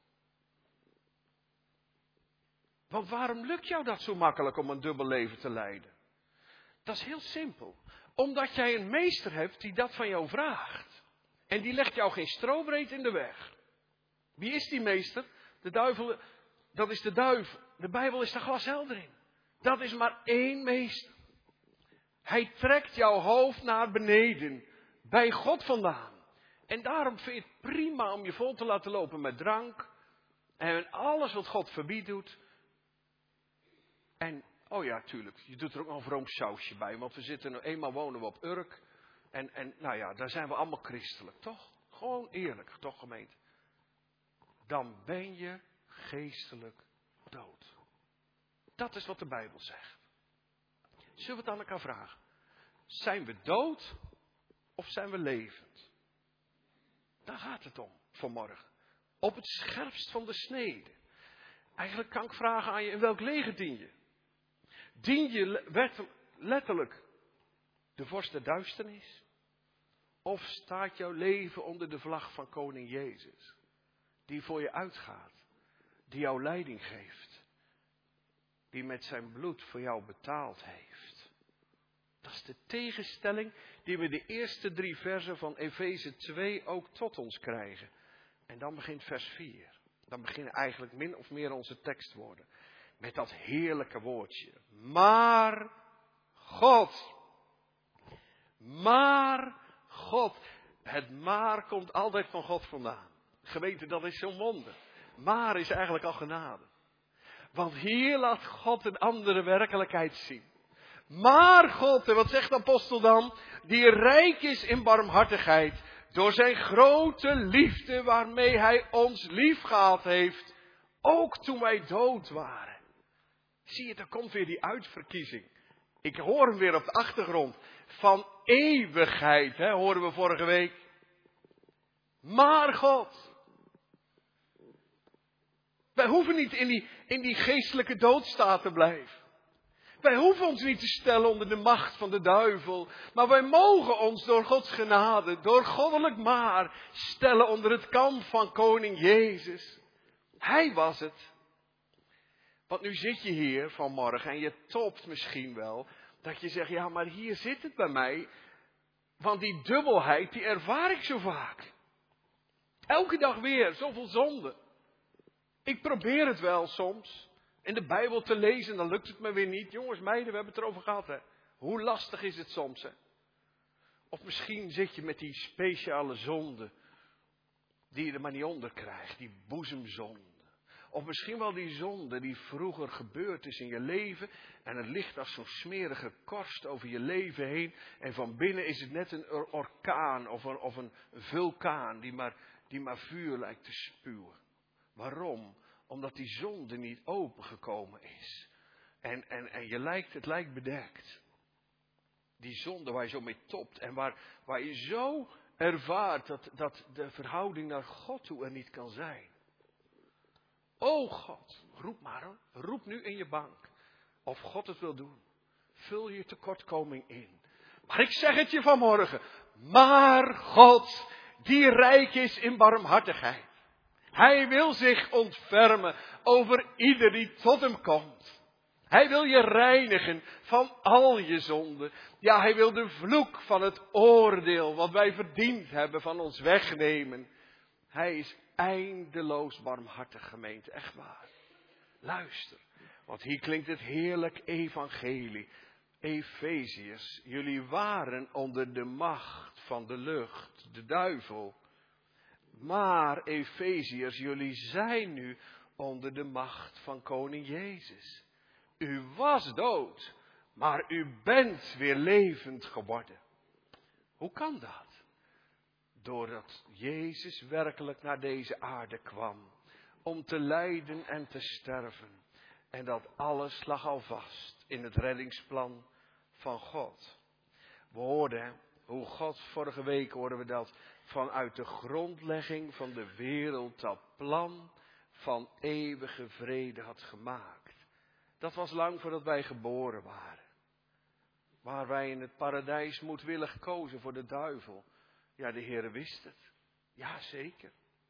Want waarom lukt jou dat zo makkelijk om een dubbel leven te leiden? Dat is heel simpel. Omdat jij een meester hebt die dat van jou vraagt. En die legt jou geen strobreed in de weg. Wie is die meester? De duivel, dat is de duivel. De Bijbel is er glashelder in. Dat is maar één meester. Hij trekt jouw hoofd naar beneden. Bij God vandaan. En daarom vind je het prima om je vol te laten lopen met drank. En alles wat God verbiedt doet. En, oh ja, tuurlijk, je doet er ook nog een vroom sausje bij. Want we zitten eenmaal wonen we op Urk. En nou ja, daar zijn we allemaal christelijk, toch? Gewoon eerlijk, toch gemeente? Dan ben je geestelijk dood. Dat is wat de Bijbel zegt. Zullen we het aan elkaar vragen? Zijn we dood of zijn we levend? Daar gaat het om vanmorgen. Op het scherpst van de snede. Eigenlijk kan ik vragen aan je, in welk leger dien je? Dien je letterlijk de vorst der duisternis? Of staat jouw leven onder de vlag van koning Jezus? Die voor je uitgaat. Die jou leiding geeft. Die met zijn bloed voor jou betaald heeft. Dat is de tegenstelling die we de eerste 3 versen van Efeze 2 ook tot ons krijgen. En dan begint vers 4. Dan beginnen eigenlijk min of meer onze tekstwoorden. Met dat heerlijke woordje. Maar God. Maar God. Het maar komt altijd van God vandaan. Gemeente, dat is zo'n wonder. Maar is eigenlijk al genade. Want hier laat God een andere werkelijkheid zien. Maar God, en wat zegt de apostel dan? Die rijk is in barmhartigheid. Door zijn grote liefde waarmee hij ons liefgehad heeft. Ook toen wij dood waren. Zie je, er komt weer die uitverkiezing. Ik hoor hem weer op de achtergrond. Van eeuwigheid, hoorden we vorige week. Maar God. Wij hoeven niet in die geestelijke doodstaat te blijven. Wij hoeven ons niet te stellen onder de macht van de duivel. Maar wij mogen ons door Gods genade, door goddelijk maar, stellen onder het kamp van koning Jezus. Hij was het. Want nu zit je hier vanmorgen en je topt misschien wel. Dat je zegt, ja maar hier zit het bij mij. Want die dubbelheid, die ervaar ik zo vaak. Elke dag weer, zoveel zonde. Ik probeer het wel soms. In de Bijbel te lezen, dan lukt het me weer niet. Jongens, meiden, we hebben het erover gehad. Hè. Hoe lastig is het soms? Hè? Of misschien zit je met die speciale zonde. Die je er maar niet onder krijgt. Die boezemzonde. Of misschien wel die zonde die vroeger gebeurd is in je leven. En het ligt als zo'n smerige korst over je leven heen. En van binnen is het net een orkaan of een vulkaan die maar vuur lijkt te spuwen. Waarom? Omdat die zonde niet opengekomen is. En het lijkt bedekt. Die zonde waar je zo mee topt. En waar je zo ervaart dat de verhouding naar God toe er niet kan zijn. O God, roep maar hoor. Roep nu in je bank. Of God het wil doen. Vul je tekortkoming in. Maar ik zeg het je vanmorgen. Maar God, die rijk is in barmhartigheid. Hij wil zich ontfermen over ieder die tot hem komt. Hij wil je reinigen van al je zonden. Ja, hij wil de vloek van het oordeel wat wij verdiend hebben van ons wegnemen. Hij is eindeloos barmhartig, gemeente, echt waar. Luister, want hier klinkt het heerlijk evangelie. Efeziërs, jullie waren onder de macht van de lucht, de duivel. Maar Efeziërs, jullie zijn nu onder de macht van koning Jezus. U was dood, maar u bent weer levend geworden. Hoe kan dat? Doordat Jezus werkelijk naar deze aarde kwam. Om te lijden en te sterven. En dat alles lag al vast in het reddingsplan van God. We hoorden Hoe God, vorige week hoorden we dat, vanuit de grondlegging van de wereld dat plan van eeuwige vrede had gemaakt. Dat was lang voordat wij geboren waren. Waar wij in het paradijs moedwillig kozen voor de duivel. Ja, de Heere wist het. Ja, zeker.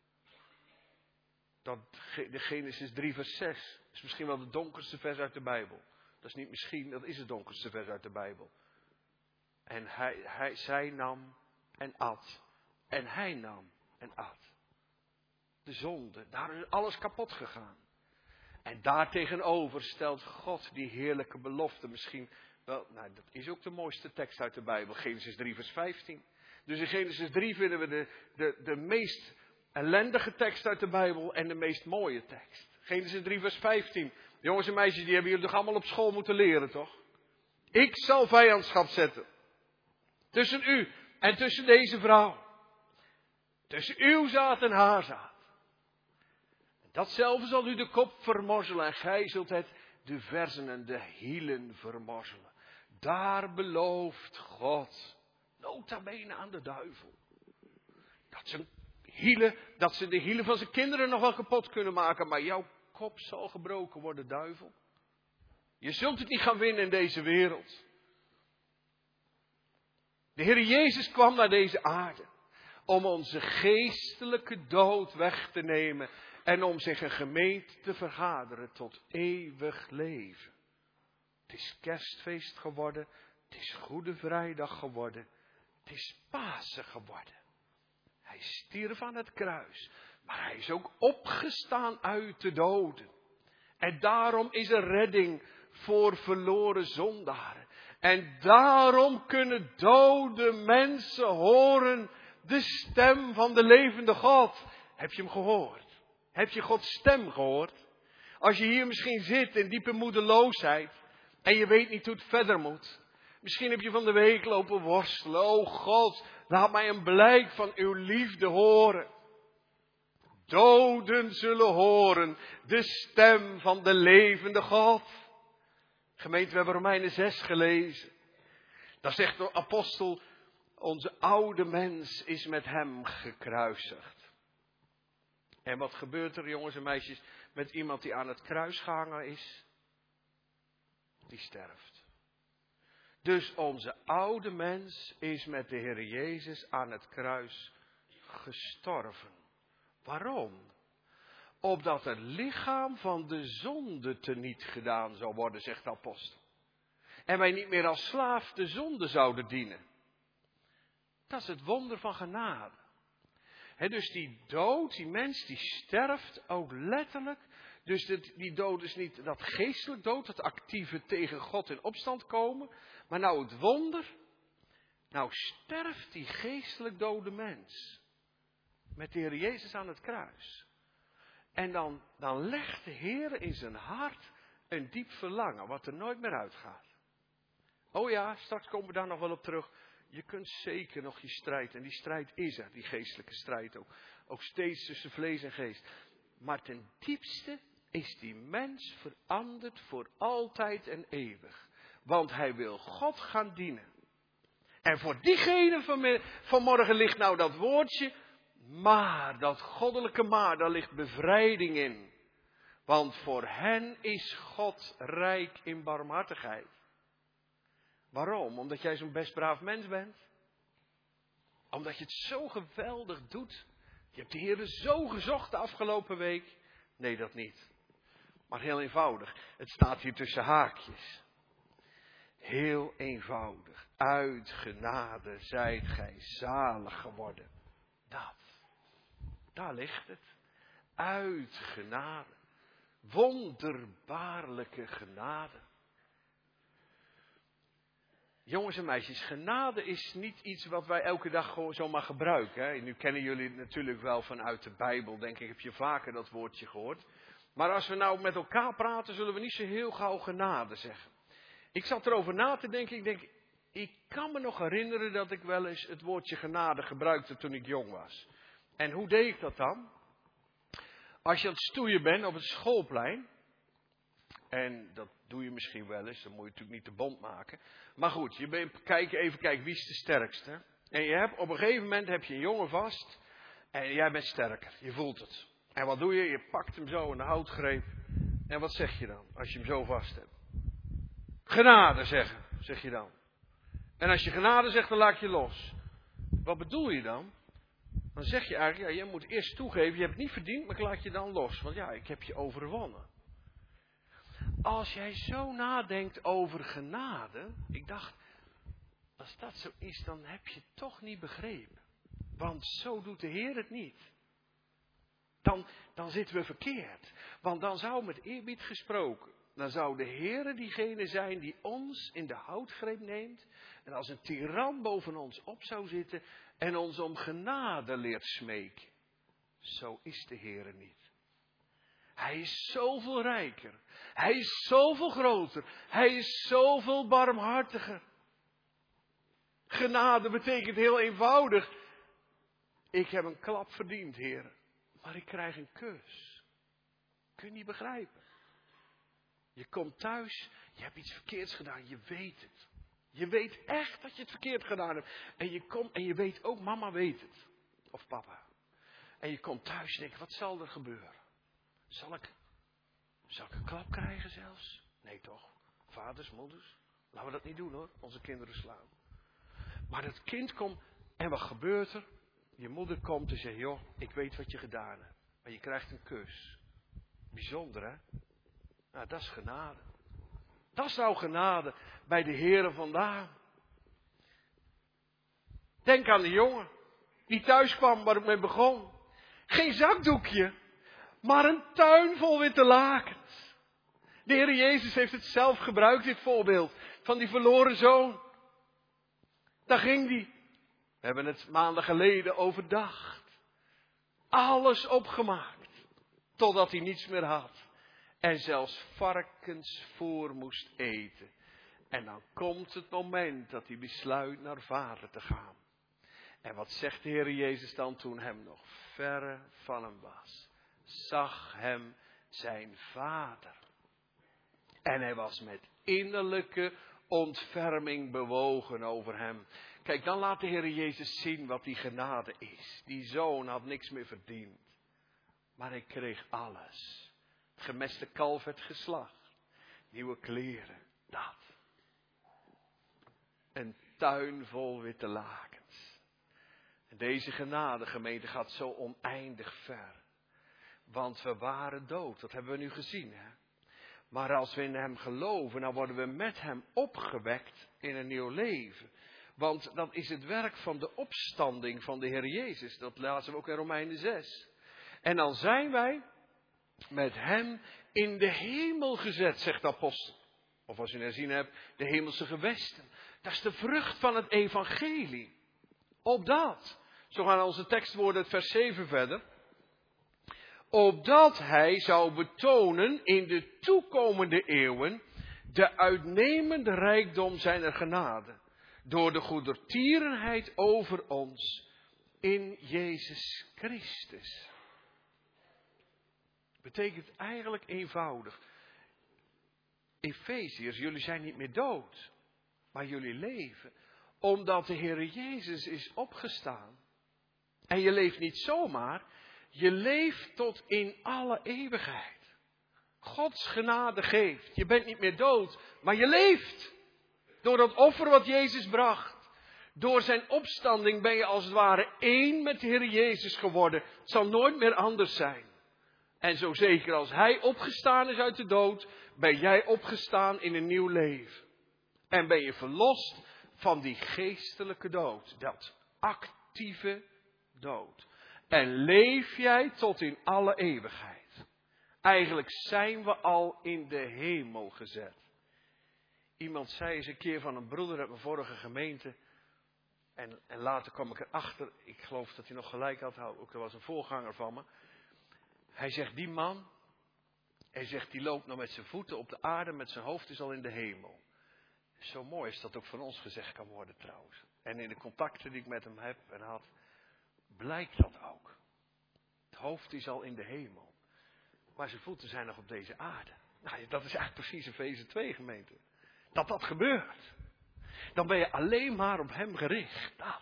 De Genesis 3 vers 6 is misschien wel het donkerste vers uit de Bijbel. Dat is niet misschien, dat is het donkerste vers uit de Bijbel. En zij nam en at. En hij nam en at. De zonde, daar is alles kapot gegaan. En daartegenover stelt God die heerlijke belofte misschien wel, nou dat is ook de mooiste tekst uit de Bijbel, Genesis 3 vers 15. Dus in Genesis 3 vinden we de meest ellendige tekst uit de Bijbel en de meest mooie tekst. Genesis 3 vers 15. Jongens en meisjes, die hebben jullie toch allemaal op school moeten leren, toch? Ik zal vijandschap zetten. Tussen u en tussen deze vrouw. Tussen uw zaad en haar zaad. Datzelfde zal u de kop vermorzelen en gij zult het de verzen en de hielen vermorzelen. Daar belooft God, nota bene aan de duivel, dat ze de hielen van zijn kinderen nog wel kapot kunnen maken, maar jouw kop zal gebroken worden, duivel. Je zult het niet gaan winnen in deze wereld. De Heer Jezus kwam naar deze aarde om onze geestelijke dood weg te nemen en om zich een gemeente te vergaderen tot eeuwig leven. Het is kerstfeest geworden, het is Goede Vrijdag geworden, het is Pasen geworden. Hij stierf aan het kruis, maar hij is ook opgestaan uit de doden. En daarom is er redding voor verloren zondaren. En daarom kunnen dode mensen horen de stem van de levende God. Heb je hem gehoord? Heb je Gods stem gehoord? Als je hier misschien zit in diepe moedeloosheid en je weet niet hoe het verder moet. Misschien heb je van de week lopen worstelen. O God, laat mij een blijk van uw liefde horen. Doden zullen horen de stem van de levende God. Gemeente, we hebben Romeinen 6 gelezen. Daar zegt de apostel, onze oude mens is met hem gekruisigd. En wat gebeurt er, jongens en meisjes, met iemand die aan het kruis gehangen is? Die sterft. Dus onze oude mens is met de Heer Jezus aan het kruis gestorven. Waarom? Opdat het lichaam van de zonde teniet gedaan zou worden, zegt de apostel. En wij niet meer als slaaf de zonde zouden dienen. Dat is het wonder van genade. Dus die dood, die mens die sterft ook letterlijk. Dus die dood is niet dat geestelijk dood, dat actieve tegen God in opstand komen. Maar nou het wonder, nou sterft die geestelijk dode mens. Met de Heer Jezus aan het kruis. En dan legt de Heer in zijn hart een diep verlangen, wat er nooit meer uitgaat. Oh ja, straks komen we daar nog wel op terug. Je kunt zeker nog je strijd, en die strijd is er, die geestelijke strijd ook. Ook steeds tussen vlees en geest. Maar ten diepste is die mens veranderd voor altijd en eeuwig. Want hij wil God gaan dienen. En voor diegene vanmorgen ligt nou dat woordje, maar, dat goddelijke maar, daar ligt bevrijding in. Want voor hen is God rijk in barmhartigheid. Waarom? Omdat jij zo'n best braaf mens bent? Omdat je het zo geweldig doet? Je hebt de Heer zo gezocht de afgelopen week? Nee, dat niet. Maar heel eenvoudig. Het staat hier tussen haakjes. Heel eenvoudig. Uit genade zijt gij zalig geworden. Daar ligt het. Uit genade. Wonderbaarlijke genade. Jongens en meisjes, genade is niet iets wat wij elke dag gewoon zomaar gebruiken. Hè? Nu kennen jullie het natuurlijk wel vanuit de Bijbel, denk ik, heb je vaker dat woordje gehoord. Maar als we nou met elkaar praten, zullen we niet zo heel gauw genade zeggen. Ik zat erover na te denken, ik kan me nog herinneren dat ik wel eens het woordje genade gebruikte toen ik jong was. En hoe deed ik dat dan? Als je aan het stoeien bent op het schoolplein En dat doe je misschien wel eens, dan moet je natuurlijk niet te bond maken. Maar goed, even kijken wie is de sterkste. En je hebt, op een gegeven moment heb je een jongen vast. En jij bent sterker, je voelt het. En wat doe je? Je pakt hem zo in de houtgreep. En wat zeg je dan, als je hem zo vast hebt? Genade zeggen, zeg je dan. En als je genade zegt, dan laat je los. Wat bedoel je dan? Dan zeg je eigenlijk, ja, je moet eerst toegeven, je hebt het niet verdiend, maar ik laat je dan los. Want ja, ik heb je overwonnen. Als jij zo nadenkt over genade, ik dacht, als dat zo is, dan heb je het toch niet begrepen. Want zo doet de Heer het niet. Dan zitten we verkeerd. Want dan zou met eerbied gesproken, dan zou de Heer diegene zijn die ons in de houtgreep neemt. En als een tiran boven ons op zou zitten en ons om genade leert smeken. Zo is de Heer niet. Hij is zoveel rijker. Hij is zoveel groter. Hij is zoveel barmhartiger. Genade betekent heel eenvoudig. Ik heb een klap verdiend, Heer. Maar ik krijg een kus. Kun je niet begrijpen. Je komt thuis. Je hebt iets verkeerds gedaan. Je weet het. Je weet echt dat je het verkeerd gedaan hebt. En je komt en je weet ook, mama weet het. Of papa. En je komt thuis en denkt, wat zal er gebeuren? Zal ik een klap krijgen zelfs? Nee toch? Vaders, moeders. Laten we dat niet doen hoor. Onze kinderen slaan. Maar dat kind komt. En wat gebeurt er? Je moeder komt en zegt, joh, ik weet wat je gedaan hebt. Maar je krijgt een kus. Bijzonder hè? Nou, dat is genade. Dat is nou genade bij de Heere vandaan. Denk aan de jongen die thuis kwam waar ik mee begon. Geen zakdoekje, maar een tuin vol witte lakens. De Heer Jezus heeft het zelf gebruikt, dit voorbeeld van die verloren zoon. Daar ging die. We hebben het maanden geleden overdacht. Alles opgemaakt, totdat hij niets meer had. En zelfs varkensvoer moest eten. En dan komt het moment dat hij besluit naar vader te gaan. En wat zegt de Heer Jezus dan toen hem nog verre van hem was? Zag hem zijn vader. En hij was met innerlijke ontferming bewogen over hem. Kijk, dan laat de Heer Jezus zien wat die genade is. Die zoon had niks meer verdiend. Maar hij kreeg alles. Het gemeste kalf werd geslacht. Nieuwe kleren. Dat. Een tuin vol witte lakens. En deze genade, gemeente, gaat zo oneindig ver. Want we waren dood. Dat hebben we nu gezien, hè. Maar als we in hem geloven, dan worden we met hem opgewekt in een nieuw leven. Want dat is het werk van de opstanding van de Heer Jezus. Dat lazen we ook in Romeinen 6. En dan zijn wij met hem in de hemel gezet, zegt de apostel. Of als je herzien hebt, de hemelse gewesten. Dat is de vrucht van het evangelie. Opdat, zo gaan onze tekstwoorden het vers 7 verder. Opdat hij zou betonen in de toekomende eeuwen de uitnemende rijkdom zijner genade. Door de goedertierenheid over ons in Jezus Christus. Betekent eigenlijk eenvoudig. Efeziërs, jullie zijn niet meer dood, maar jullie leven. Omdat de Heer Jezus is opgestaan. En je leeft niet zomaar, je leeft tot in alle eeuwigheid. Gods genade geeft. Je bent niet meer dood, maar je leeft. Door dat offer wat Jezus bracht. Door zijn opstanding ben je als het ware één met de Heer Jezus geworden. Het zal nooit meer anders zijn. En zo zeker als hij opgestaan is uit de dood, ben jij opgestaan in een nieuw leven. En ben je verlost van die geestelijke dood. Dat actieve dood. En leef jij tot in alle eeuwigheid. Eigenlijk zijn we al in de hemel gezet. Iemand zei eens een keer van een broeder uit mijn vorige gemeente. En later kwam ik erachter. Ik geloof dat hij nog gelijk had. Ook er was een voorganger van me. Hij zegt, die man. Hij zegt, die loopt nog met zijn voeten op de aarde. Met zijn hoofd is al in de hemel. Zo mooi is dat ook van ons gezegd kan worden trouwens. En in de contacten die ik met hem heb en had. Blijkt dat ook. Het hoofd is al in de hemel. Maar zijn voeten zijn nog op deze aarde. Nou, dat is eigenlijk precies Efeze 2 gemeente. Dat gebeurt. Dan ben je alleen maar op hem gericht. Dat.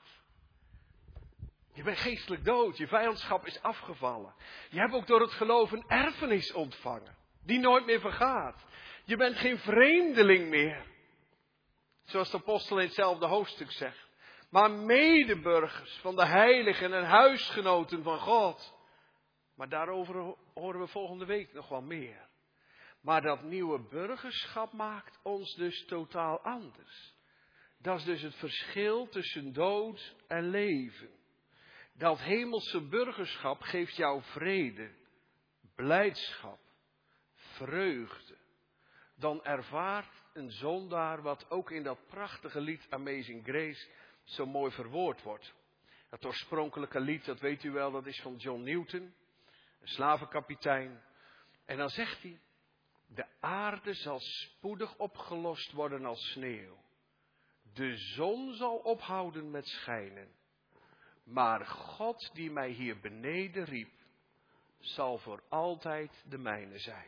Je bent geestelijk dood. Je vijandschap is afgevallen. Je hebt ook door het geloof een erfenis ontvangen. Die nooit meer vergaat. Je bent geen vreemdeling meer. Zoals de apostel in hetzelfde hoofdstuk zegt. Maar medeburgers van de heiligen en huisgenoten van God. Maar daarover horen we volgende week nog wel meer. Maar dat nieuwe burgerschap maakt ons dus totaal anders. Dat is dus het verschil tussen dood en leven. Dat hemelse burgerschap geeft jou vrede, blijdschap, vreugde. Dan ervaart een zondaar wat ook in dat prachtige lied Amazing Grace zo mooi verwoord wordt. Het oorspronkelijke lied, dat weet u wel, dat is van John Newton, een slavenkapitein. En dan zegt hij, de aarde zal spoedig opgelost worden als sneeuw. De zon zal ophouden met schijnen. Maar God die mij hier beneden riep, zal voor altijd de mijne zijn.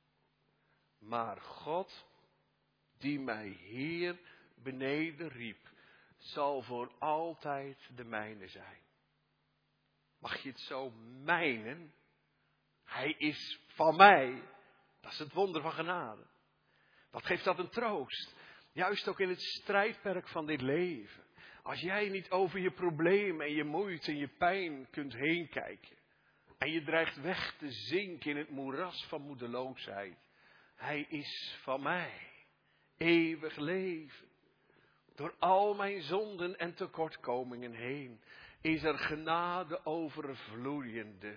Maar God die mij hier beneden riep, zal voor altijd de mijne zijn. Mag je het zo mijnen? Hij is van mij. Dat is het wonder van genade. Wat geeft dat een troost? Juist ook in het strijdperk van dit leven. Als jij niet over je problemen en je moeite en je pijn kunt heen kijken. En je dreigt weg te zinken in het moeras van moedeloosheid. Hij is van mij. Eeuwig leven. Door al mijn zonden en tekortkomingen heen is er genade overvloeiende.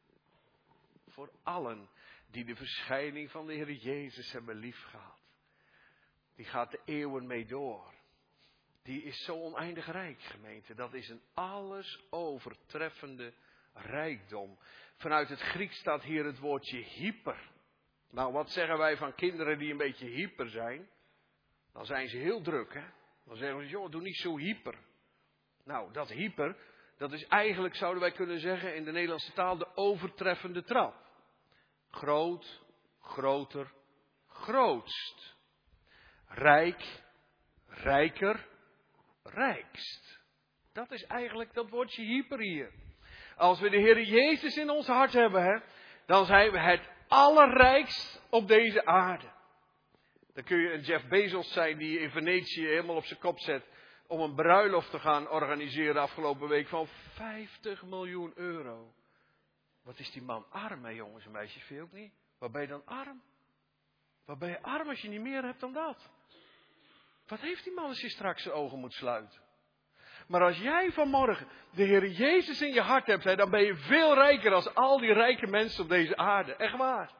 Voor allen die de verschijning van de Heer Jezus hebben liefgehad. Die gaat de eeuwen mee door. Die is zo oneindig rijk, gemeente. Dat is een alles overtreffende rijkdom. Vanuit het Grieks staat hier het woordje hyper. Nou, wat zeggen wij van kinderen die een beetje hyper zijn? Dan zijn ze heel druk, hè? Dan zeggen we, joh, doe niet zo hyper. Nou, dat hyper, dat is eigenlijk, zouden wij kunnen zeggen, in de Nederlandse taal de overtreffende trap. Groot, groter, grootst. Rijk, rijker, rijkst. Dat is eigenlijk dat woordje hyper hier. Als we de Heer Jezus in ons hart hebben, hè, dan zijn we het allerrijkst op deze aarde. Dan kun je een Jeff Bezos zijn die in Venetië helemaal op zijn kop zet om een bruiloft te gaan organiseren afgelopen week van 50 miljoen euro. Wat is die man arm, hè jongens en meisjes, vind je ook niet? Waar ben je dan arm? Waar ben je arm als je niet meer hebt dan dat? Wat heeft die man als je straks zijn ogen moet sluiten? Maar als jij vanmorgen de Heer Jezus in je hart hebt, hè, dan ben je veel rijker dan al die rijke mensen op deze aarde. Echt waar.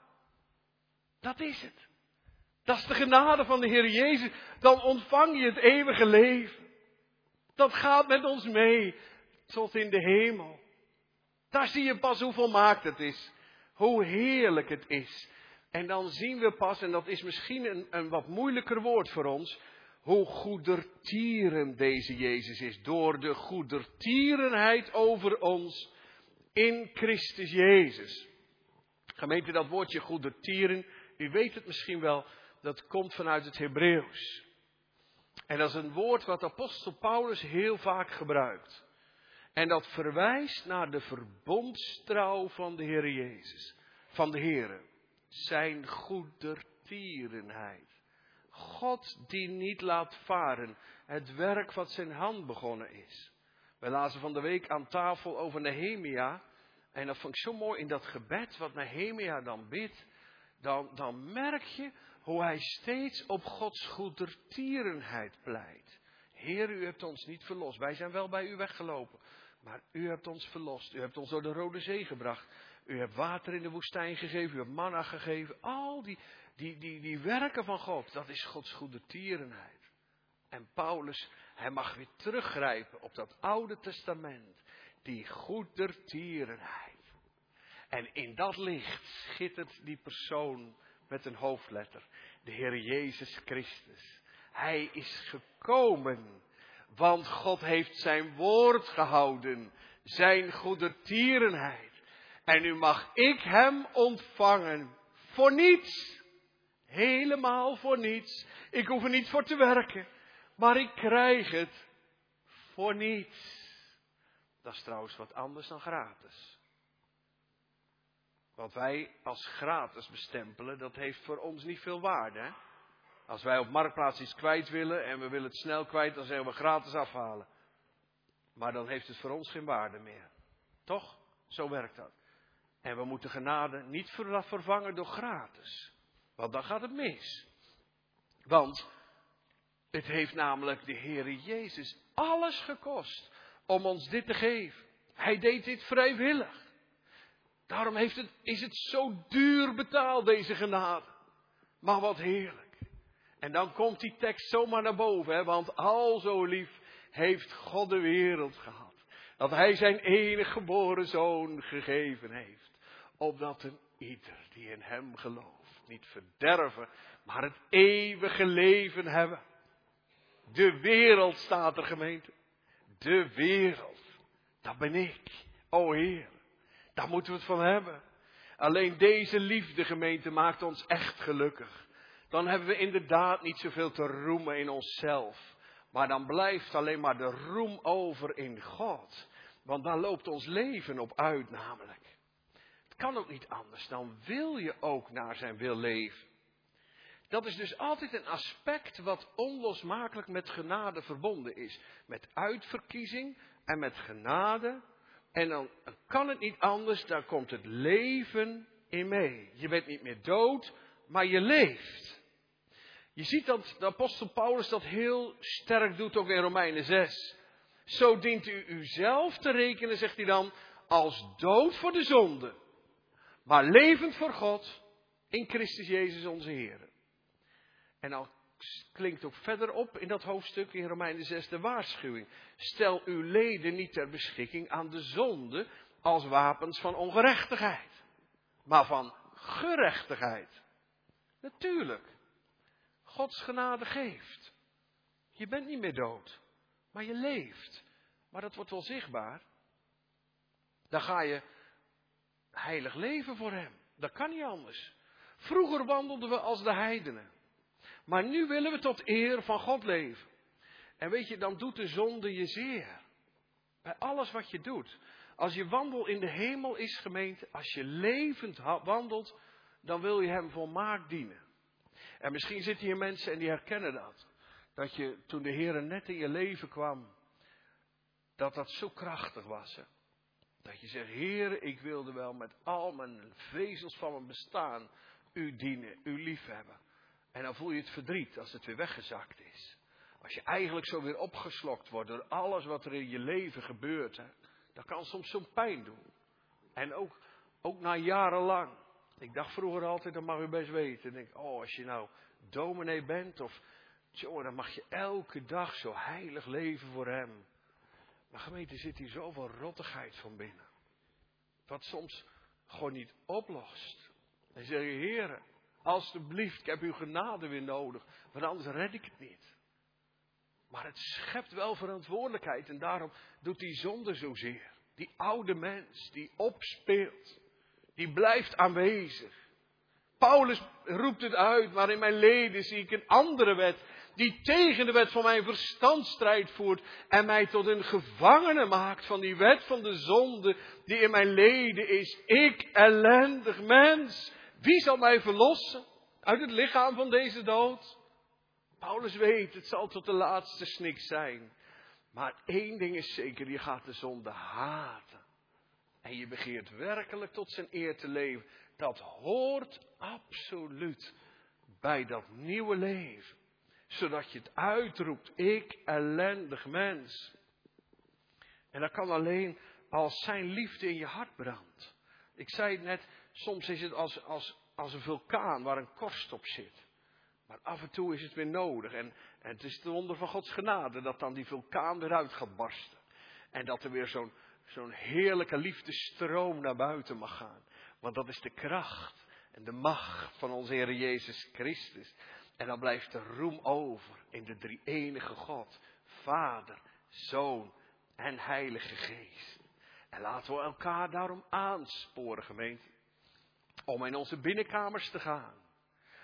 Dat is het. Dat is de genade van de Heer Jezus. Dan ontvang je het eeuwige leven. Dat gaat met ons mee tot in de hemel. Daar zie je pas hoe volmaakt het is. Hoe heerlijk het is. En dan zien we pas, en dat is misschien een wat moeilijker woord voor ons, hoe goedertierend deze Jezus is. Door de goedertierenheid over ons in Christus Jezus. Gemeente, dat woordje goedertieren, u weet het misschien wel, dat komt vanuit het Hebreeuws. En dat is een woord wat apostel Paulus heel vaak gebruikt. En dat verwijst naar de verbondstrouw van de Heer Jezus. Van de Heere. Zijn goedertierenheid. God die niet laat varen het werk wat zijn hand begonnen is. Wij lazen van de week aan tafel over Nehemia. En dat vond ik zo mooi in dat gebed wat Nehemia dan bidt. Dan merk je hoe hij steeds op Gods goedertierenheid pleit. Heer, u hebt ons niet verlost. Wij zijn wel bij u weggelopen. Maar u hebt ons verlost. U hebt ons door de Rode Zee gebracht. U hebt water in de woestijn gegeven. U hebt manna gegeven. Al die werken van God. Dat is Gods goedertierenheid. En Paulus, hij mag weer teruggrijpen op dat Oude Testament. Die goedertierenheid. En in dat licht schittert die persoon met een hoofdletter. De Heer Jezus Christus. Hij is gekomen. Want God heeft zijn woord gehouden. Zijn goedertierenheid. En nu mag ik hem ontvangen. Voor niets. Helemaal voor niets. Ik hoef er niet voor te werken. Maar ik krijg het voor niets. Dat is trouwens wat anders dan gratis. Wat wij als gratis bestempelen, dat heeft voor ons niet veel waarde. Hè? Als wij op Marktplaats iets kwijt willen en we willen het snel kwijt, dan zeggen we gratis afhalen. Maar dan heeft het voor ons geen waarde meer. Toch? Zo werkt dat. En we moeten genade niet vervangen door gratis. Want dan gaat het mis. Want het heeft namelijk de Heere Jezus alles gekost om ons dit te geven. Hij deed dit vrijwillig. Daarom is het zo duur betaald, deze genade. Maar wat heerlijk. En dan komt die tekst zomaar naar boven. Hè? Want al zo lief heeft God de wereld gehad. Dat hij zijn enige geboren zoon gegeven heeft. Opdat een ieder die in hem gelooft niet verderven, maar het eeuwige leven hebben. De wereld staat er, gemeente. De wereld. Dat ben ik. O Heer. Daar moeten we het van hebben. Alleen deze liefde, gemeente, maakt ons echt gelukkig. Dan hebben we inderdaad niet zoveel te roemen in onszelf. Maar dan blijft alleen maar de roem over in God. Want daar loopt ons leven op uit namelijk. Het kan ook niet anders. Dan wil je ook naar zijn wil leven. Dat is dus altijd een aspect wat onlosmakelijk met genade verbonden is. Met uitverkiezing en met genade. En dan kan het niet anders, dan komt het leven in mee. Je bent niet meer dood, maar je leeft. Je ziet dat de apostel Paulus dat heel sterk doet ook in Romeinen 6. Zo dient u uzelf te rekenen, zegt hij dan, als dood voor de zonde. Maar levend voor God in Christus Jezus onze Heer. En dan klinkt ook verderop in dat hoofdstuk in Romeinen 6 de waarschuwing. Stel uw leden niet ter beschikking aan de zonde als wapens van ongerechtigheid. Maar van gerechtigheid. Natuurlijk. Gods genade geeft. Je bent niet meer dood. Maar je leeft. Maar dat wordt wel zichtbaar. Dan ga je heilig leven voor hem. Dat kan niet anders. Vroeger wandelden we als de heidenen. Maar nu willen we tot eer van God leven. En weet je, dan doet de zonde je zeer. Bij alles wat je doet. Als je wandel in de hemel is, gemeente, als je levend wandelt, dan wil je hem volmaakt dienen. En misschien zitten hier mensen en die herkennen dat. Dat je, toen de Heer net in je leven kwam, dat zo krachtig was. Hè? Dat je zegt, Heer, ik wilde wel met al mijn vezels van mijn bestaan u dienen, u liefhebben. En dan voel je het verdriet als het weer weggezakt is. Als je eigenlijk zo weer opgeslokt wordt door alles wat er in je leven gebeurt. Hè, dat kan soms zo'n pijn doen. En ook na jarenlang. Ik dacht vroeger altijd, dat mag u best weten. Ik denk, als je nou dominee bent of jongen, dan mag je elke dag zo heilig leven voor hem. Maar gemeente, zit hier zoveel rottigheid van binnen. Wat soms gewoon niet oplost. En zeg je, Heer, alstublieft, ik heb uw genade weer nodig. Want anders red ik het niet. Maar het schept wel verantwoordelijkheid. En daarom doet die zonde zozeer. Die oude mens die opspeelt. Die blijft aanwezig. Paulus roept het uit. Maar in mijn leden zie ik een andere wet. Die tegen de wet van mijn verstand strijd voert. En mij tot een gevangene maakt van die wet van de zonde. Die in mijn leden is. Ik ellendig mens. Wie zal mij verlossen uit het lichaam van deze dood? Paulus weet, het zal tot de laatste snik zijn. Maar één ding is zeker, je gaat de zonde haten. En je begeert werkelijk tot zijn eer te leven. Dat hoort absoluut bij dat nieuwe leven. Zodat je het uitroept, ik ellendig mens. En dat kan alleen als zijn liefde in je hart brandt. Ik zei het net, soms is het als een vulkaan waar een korst op zit. Maar af en toe is het weer nodig. En het is het wonder van Gods genade dat dan die vulkaan weer uit gaat barsten. En dat er weer zo'n heerlijke liefdestroom naar buiten mag gaan. Want dat is de kracht en de macht van onze Heer Jezus Christus. En dan blijft de roem over in de drie-enige God. Vader, Zoon en Heilige Geest. En laten we elkaar daarom aansporen, gemeente. Om in onze binnenkamers te gaan.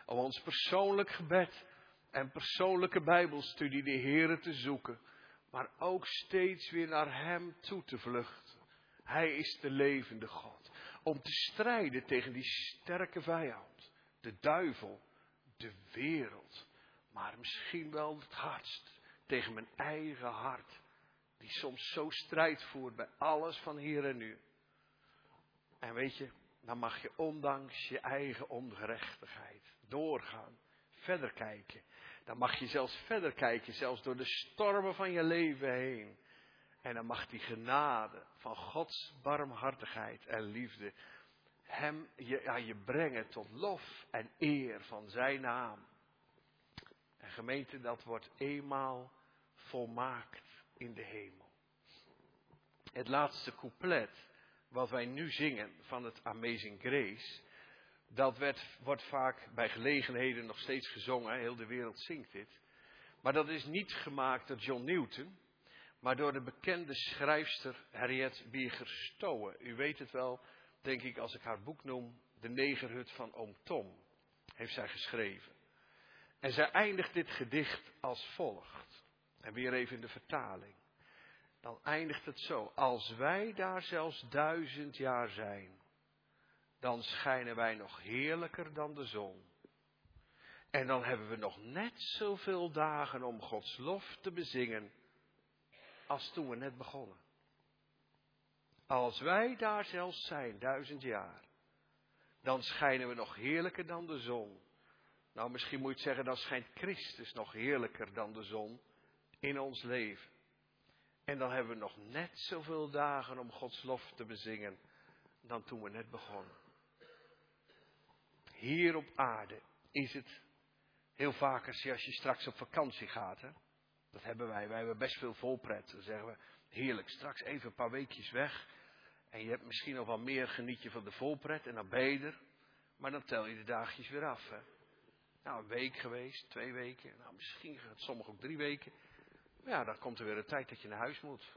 Om ons persoonlijk gebed en persoonlijke Bijbelstudie de Heere te zoeken. Maar ook steeds weer naar Hem toe te vluchten. Hij is de levende God. Om te strijden tegen die sterke vijand. De duivel, de wereld. Maar misschien wel het hardst tegen mijn eigen hart. Die soms zo strijd voert bij alles van hier en nu. En weet je, dan mag je ondanks je eigen ongerechtigheid doorgaan. Verder kijken. Dan mag je zelfs verder kijken, zelfs door de stormen van je leven heen. En dan mag die genade van Gods barmhartigheid en liefde je brengen tot lof en eer van zijn naam. En gemeente, dat wordt eenmaal volmaakt in de hemel. Het laatste couplet wat wij nu zingen van het Amazing Grace, dat wordt vaak bij gelegenheden nog steeds gezongen. Heel de wereld zingt dit. Maar dat is niet gemaakt door John Newton, maar door de bekende schrijfster Harriet Beecher Stowe. U weet het wel, denk ik, als ik haar boek noem, De Negerhut van Oom Tom, heeft zij geschreven. En zij eindigt dit gedicht als volgt. En weer even in de vertaling. Dan eindigt het zo. Als wij daar zelfs 1000 jaar zijn, dan schijnen wij nog heerlijker dan de zon. En dan hebben we nog net zoveel dagen om Gods lof te bezingen als toen we net begonnen. Als wij daar zelfs zijn, 1000 jaar, dan schijnen we nog heerlijker dan de zon. Nou, misschien moet je het zeggen, dan schijnt Christus nog heerlijker dan de zon in ons leven. En dan hebben we nog net zoveel dagen om Gods lof te bezingen dan toen we net begonnen. Hier op aarde is het heel vaak als je straks op vakantie gaat. Hè? Dat hebben wij. Wij hebben best veel volpret. Dan zeggen we, heerlijk, straks even een paar weekjes weg. En je hebt misschien nog wel meer genietje van de volpret en dan ben je er. Maar dan tel je de dagjes weer af. Hè? Nou, een week geweest, 2 weken. Nou, misschien gaat sommigen ook 3 weken. Maar ja, dan komt er weer een tijd dat je naar huis moet.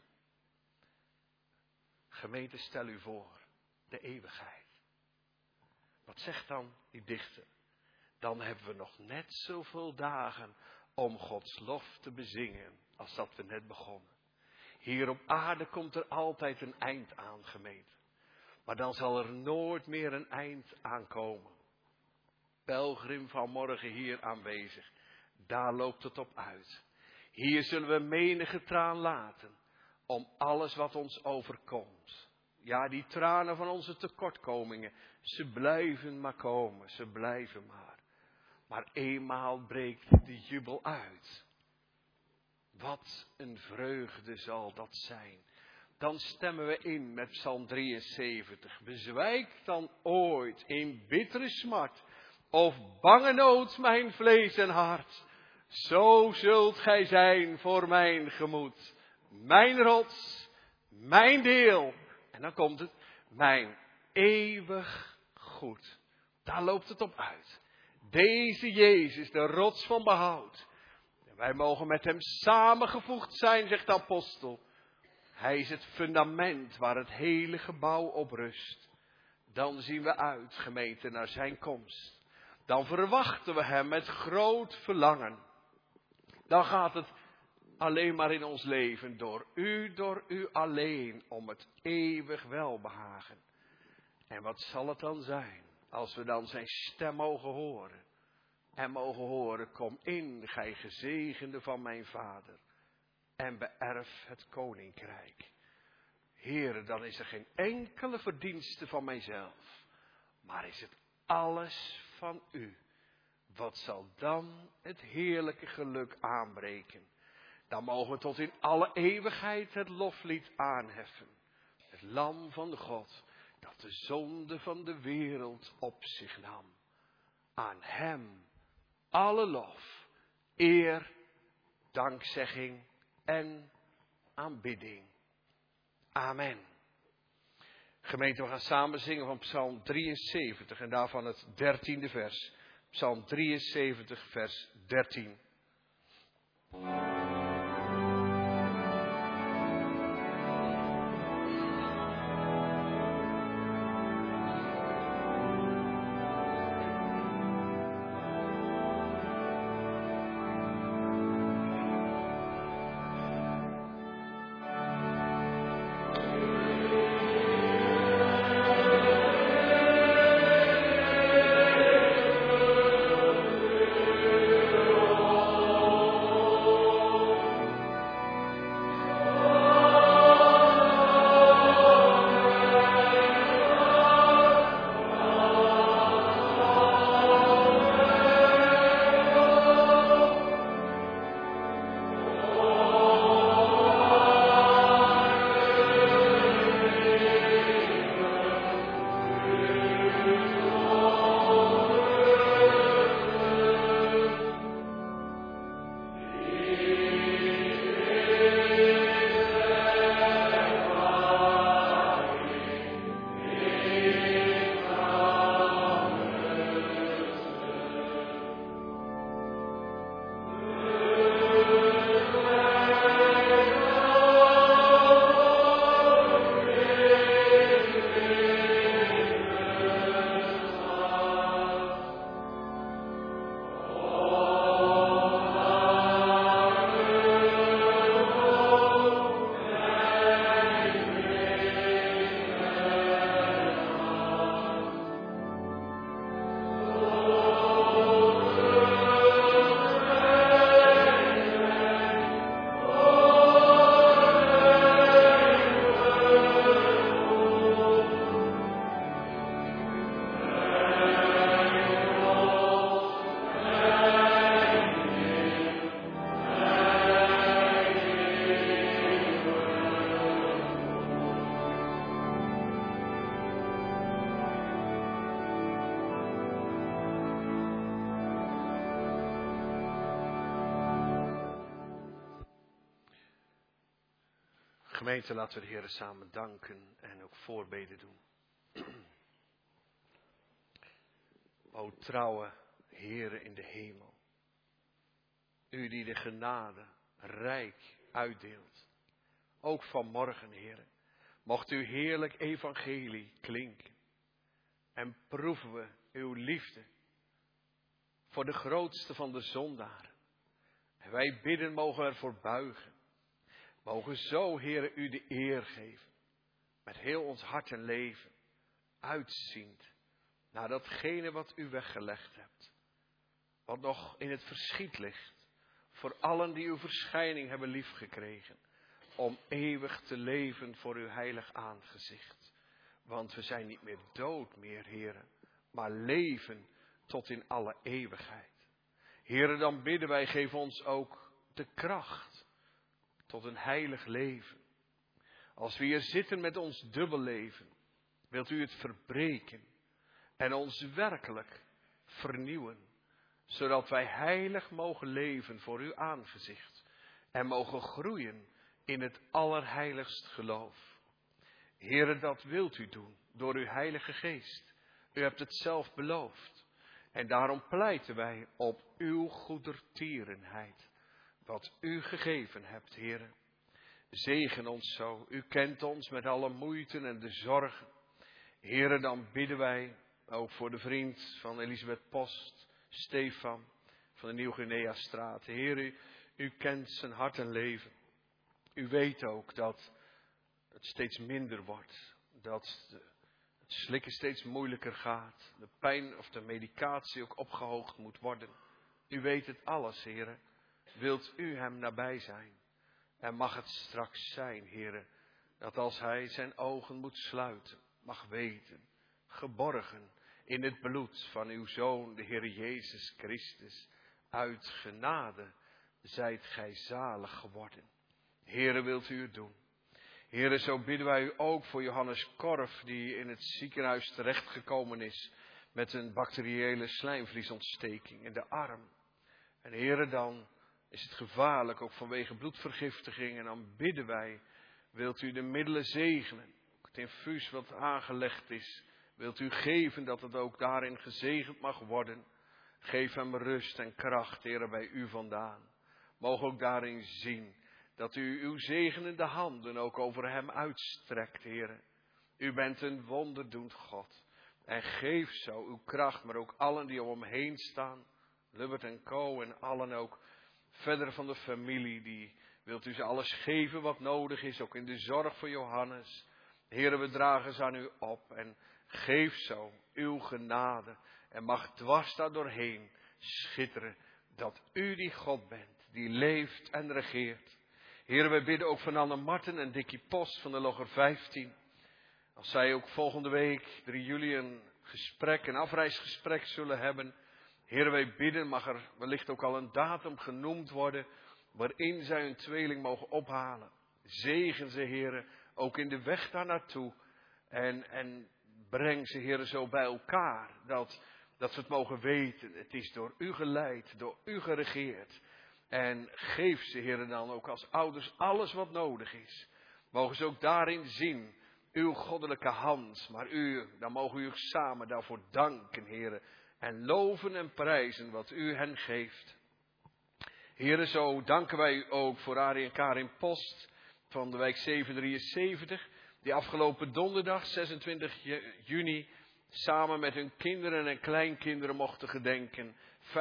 Gemeente, stel u voor, de eeuwigheid. Wat zegt dan die dichter? Dan hebben we nog net zoveel dagen om Gods lof te bezingen als dat we net begonnen. Hier op aarde komt er altijd een eind aan, gemeente. Maar dan zal er nooit meer een eind aankomen. Pelgrim van morgen hier aanwezig. Daar loopt het op uit. Hier zullen we menige traan laten om alles wat ons overkomt. Ja, die tranen van onze tekortkomingen, ze blijven maar komen, ze blijven maar. Maar eenmaal breekt de jubel uit. Wat een vreugde zal dat zijn. Dan stemmen we in met Psalm 73. Bezwijkt dan ooit in bittere smart of bange nood mijn vlees en hart. Zo zult gij zijn voor mijn gemoed. Mijn rots, mijn deel. En dan komt het, mijn eeuwig goed. Daar loopt het op uit. Deze Jezus, de rots van behoud. En wij mogen met hem samengevoegd zijn, zegt de apostel. Hij is het fundament waar het hele gebouw op rust. Dan zien we uit, gemeente, naar zijn komst. Dan verwachten we hem met groot verlangen. Dan gaat het alleen maar in ons leven door u alleen, om het eeuwig welbehagen. En wat zal het dan zijn, als we dan zijn stem mogen horen. En mogen horen, kom in, gij gezegende van mijn Vader. En beërf het koninkrijk. Heere, dan is er geen enkele verdienste van mijzelf. Maar is het alles van u. Wat zal dan het heerlijke geluk aanbreken? Dan mogen we tot in alle eeuwigheid het loflied aanheffen. Het lam van God, dat de zonde van de wereld op zich nam. Aan hem alle lof, eer, dankzegging en aanbidding. Amen. Gemeente, we gaan samen zingen van Psalm 73 en daarvan het 13e vers. Psalm 73, vers 13. Gemeente, laten we de Heer samen danken en ook voorbeden doen. O trouwe Heere in de hemel, u die de genade rijk uitdeelt, ook vanmorgen, Heere, mocht uw heerlijk evangelie klinken en proeven we uw liefde voor de grootste van de zondaren. En wij bidden, mogen ervoor buigen. Mogen zo, Heere, u de eer geven. Met heel ons hart en leven. Uitziend naar datgene wat u weggelegd hebt. Wat nog in het verschiet ligt. Voor allen die uw verschijning hebben liefgekregen. Om eeuwig te leven voor uw heilig aangezicht. Want we zijn niet meer dood meer, Heere. Maar leven tot in alle eeuwigheid. Heere, dan bidden wij, geef ons ook de kracht tot een heilig leven. Als we hier zitten met ons dubbel leven, wilt u het verbreken en ons werkelijk vernieuwen, zodat wij heilig mogen leven voor uw aangezicht en mogen groeien in het allerheiligst geloof. Heere, dat wilt u doen door uw Heilige Geest. U hebt het zelf beloofd. En daarom pleiten wij op uw goedertierenheid. Wat u gegeven hebt, Heere. Zegen ons zo. U kent ons met alle moeiten en de zorgen. Heere, dan bidden wij ook voor de vriend van Elisabeth Post, Stefan, van de Nieuw-Guinea-straat. Heere, u kent zijn hart en leven. U weet ook dat het steeds minder wordt. Dat het slikken steeds moeilijker gaat. De pijn of de medicatie ook opgehoogd moet worden. U weet het alles, Heere. Wilt u hem nabij zijn? En mag het straks zijn, Heere, dat als hij zijn ogen moet sluiten, mag weten, geborgen in het bloed van uw Zoon, de Heer Jezus Christus, uit genade zijt gij zalig geworden. Heere, wilt u het doen? Heere, zo bidden wij u ook voor Johannes Korf, die in het ziekenhuis terechtgekomen is met een bacteriële slijmvliesontsteking in de arm. En Heere, dan is het gevaarlijk, ook vanwege bloedvergiftiging. En dan bidden wij, wilt u de middelen zegenen. Het infuus wat aangelegd is, wilt u geven dat het ook daarin gezegend mag worden. Geef hem rust en kracht, Heere, bij u vandaan. Mogen ook daarin zien dat u uw zegenende handen ook over hem uitstrekt, Heere. U bent een wonderdoend God. En geef zo uw kracht, maar ook allen die om hem heen staan. Lubbert en Co. en allen ook verder van de familie. Die wilt u ze alles geven wat nodig is, ook in de zorg voor Johannes. Heere, we dragen ze aan u op en geef zo uw genade. En mag dwars daar doorheen schitteren dat u die God bent, die leeft en regeert. Heere, wij bidden ook van Anne Marten en Dickie Post van de Logger 15. Als zij ook volgende week, 3 juli, een afreisgesprek zullen hebben. Heere, wij bidden, mag er wellicht ook al een datum genoemd worden, waarin zij hun tweeling mogen ophalen. Zegen ze, Heere, ook in de weg daar naartoe. En breng ze, Heere, zo bij elkaar, dat ze het mogen weten. Het is door u geleid, door u geregeerd. En geef ze, Heere, dan ook als ouders alles wat nodig is. Mogen ze ook daarin zien uw goddelijke hand. Maar dan mogen u samen daarvoor danken, Heere. En loven en prijzen wat u hen geeft. Heere, zo danken wij u ook voor Arie en Karin Post van de wijk 773. Die afgelopen donderdag, 26 juni, samen met hun kinderen en kleinkinderen mochten gedenken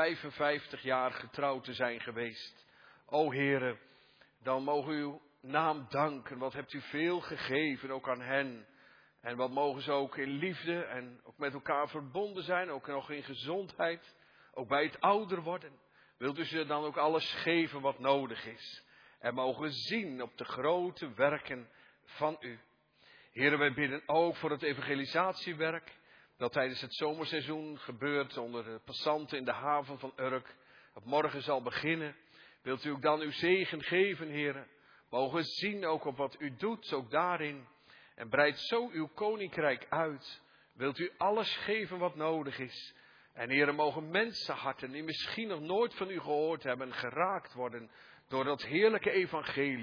55 jaar getrouwd te zijn geweest. O Heere, dan mogen u uw naam danken. Wat hebt u veel gegeven, ook aan hen. En wat mogen ze ook in liefde en ook met elkaar verbonden zijn, ook nog in gezondheid, ook bij het ouder worden. Wilt u ze dan ook alles geven wat nodig is. En mogen zien op de grote werken van u. Heere, wij bidden ook voor het evangelisatiewerk dat tijdens het zomerseizoen gebeurt onder de passanten in de haven van Urk. Dat morgen zal beginnen. Wilt u ook dan uw zegen geven, Heere. Mogen zien ook op wat u doet, ook daarin. En breidt zo uw koninkrijk uit. Wilt u alles geven wat nodig is. En Heere, mogen mensenharten die misschien nog nooit van u gehoord hebben, geraakt worden door dat heerlijke evangelie.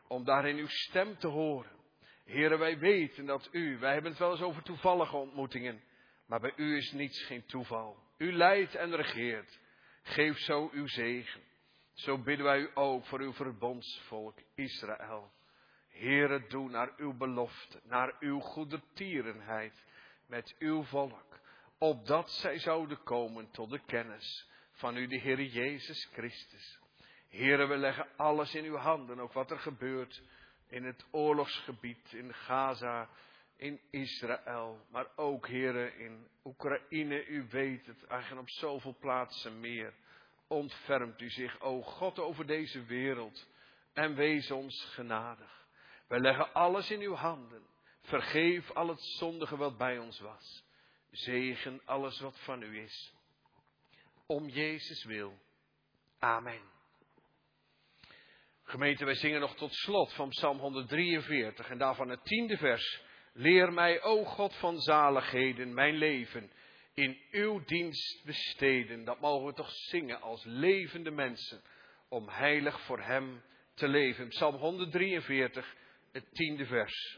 om daarin uw stem te horen. Heere, wij weten dat wij hebben het wel eens over toevallige ontmoetingen, maar bij u is niets geen toeval. U leidt en regeert. Geef zo uw zegen. Zo bidden wij u ook voor uw verbondsvolk Israël. Heere, doe naar uw belofte, naar uw goedertierenheid met uw volk, opdat zij zouden komen tot de kennis van u, de Heere Jezus Christus. Heere, we leggen alles in uw handen, ook wat er gebeurt in het oorlogsgebied, in Gaza, in Israël, maar ook, Heere, in Oekraïne. U weet het, eigenlijk op zoveel plaatsen meer. Ontfermt u zich, o God, over deze wereld en wees ons genadig. Wij leggen alles in uw handen. Vergeef al het zondige wat bij ons was. Zegen alles wat van u is. Om Jezus wil. Amen. Gemeente, wij zingen nog tot slot van Psalm 143 en daarvan het 10e vers. Leer mij, o God van zaligheden, mijn leven in uw dienst besteden. Dat mogen we toch zingen als levende mensen, om heilig voor hem te leven. Psalm 143, het 10e vers.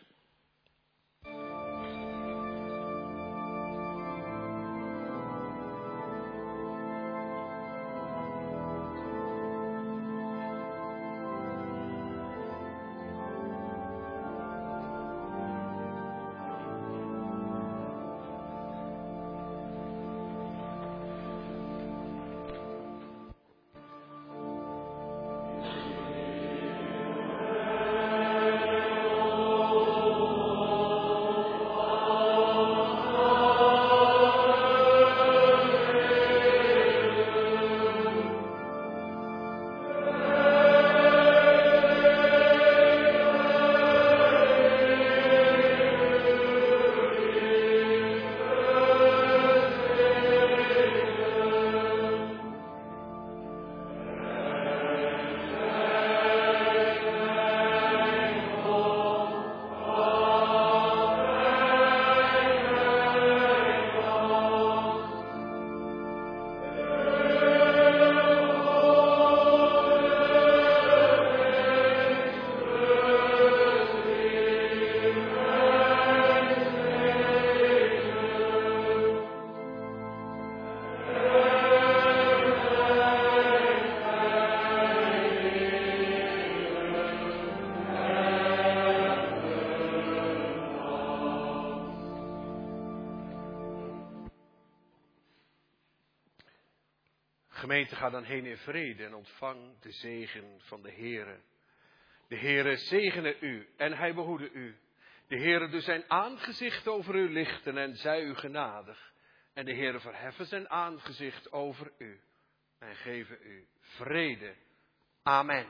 Gemeente, ga dan heen in vrede en ontvang de zegen van de Heere. De Heere zegene u en hij behoede u. De Heere doet zijn aangezicht over u lichten en zij u genadig. En de Heere verheffen zijn aangezicht over u en geven u vrede. Amen.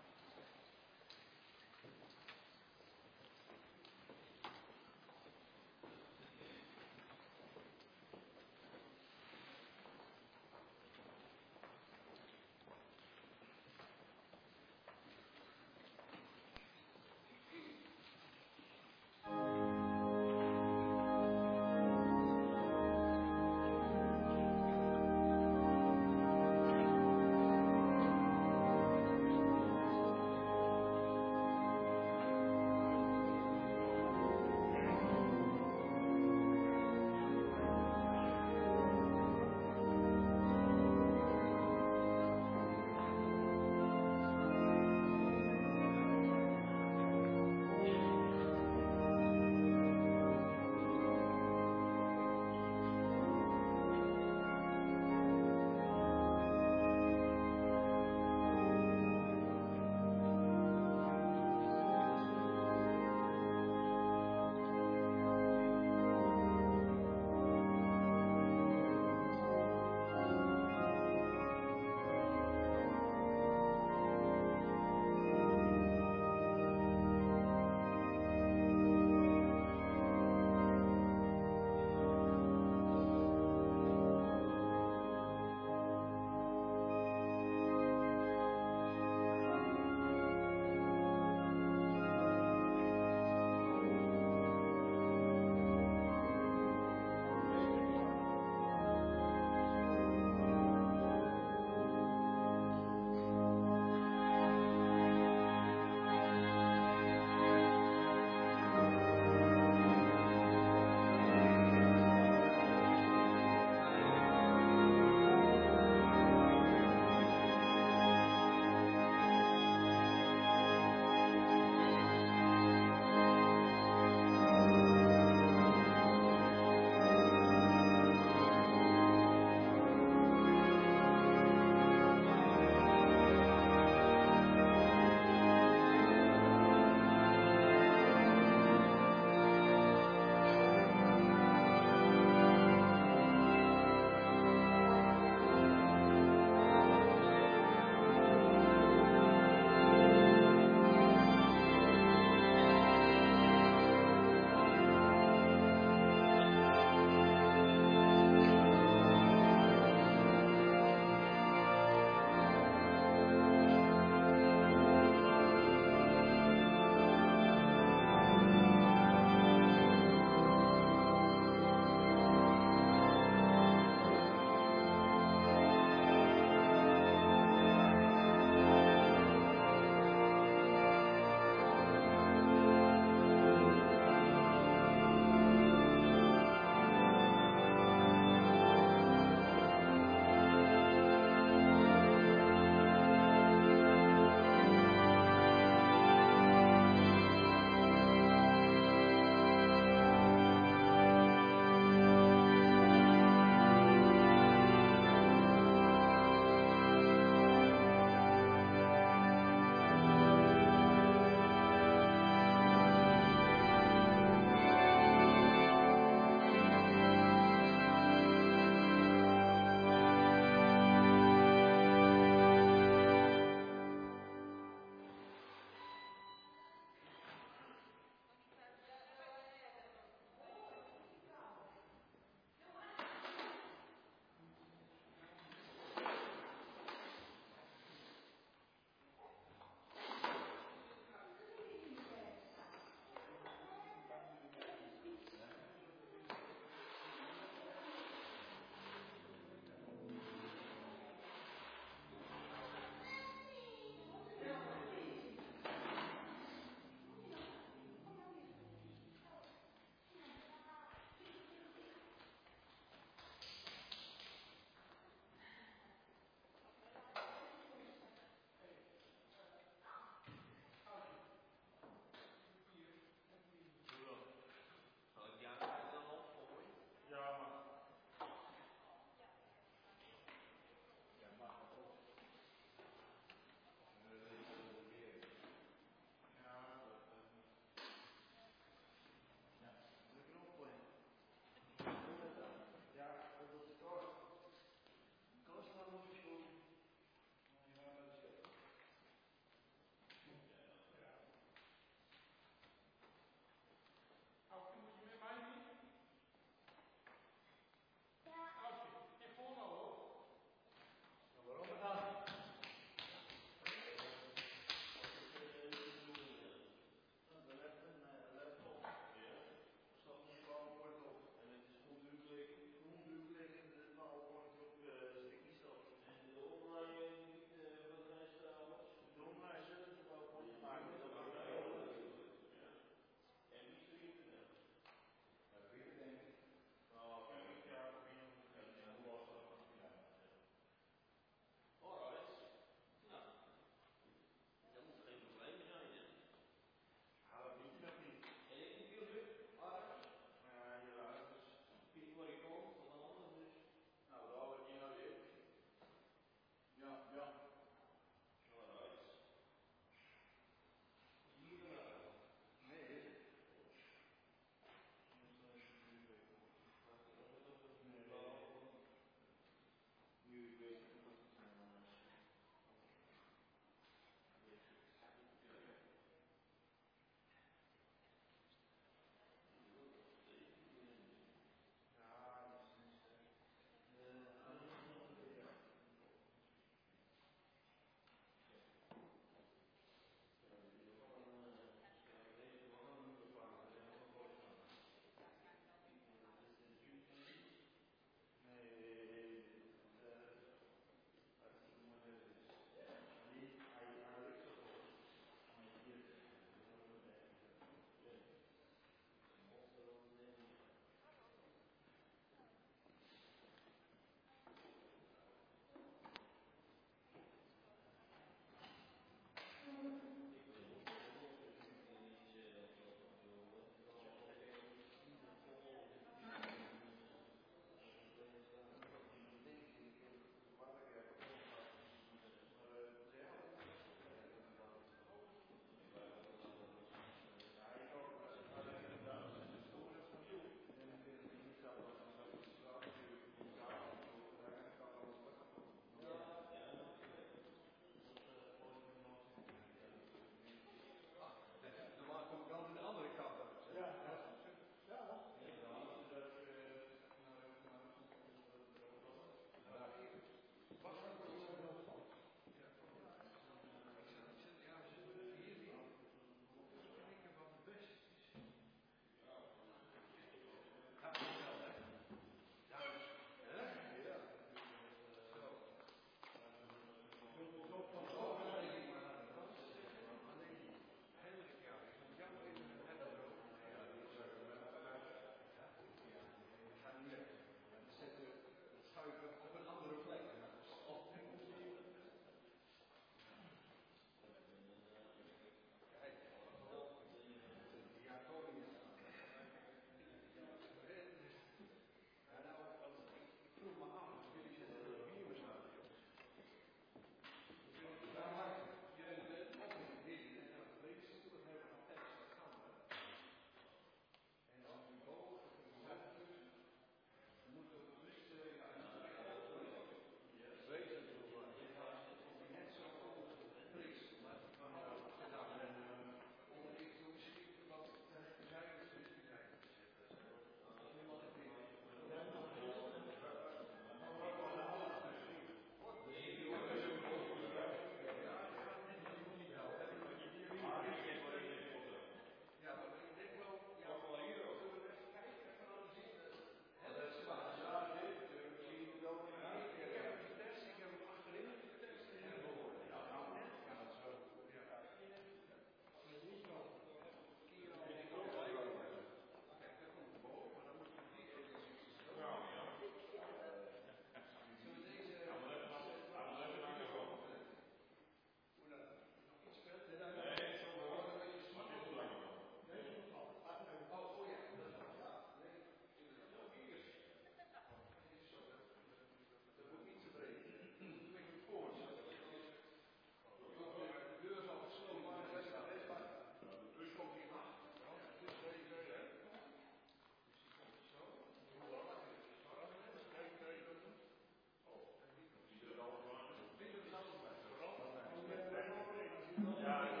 Ja.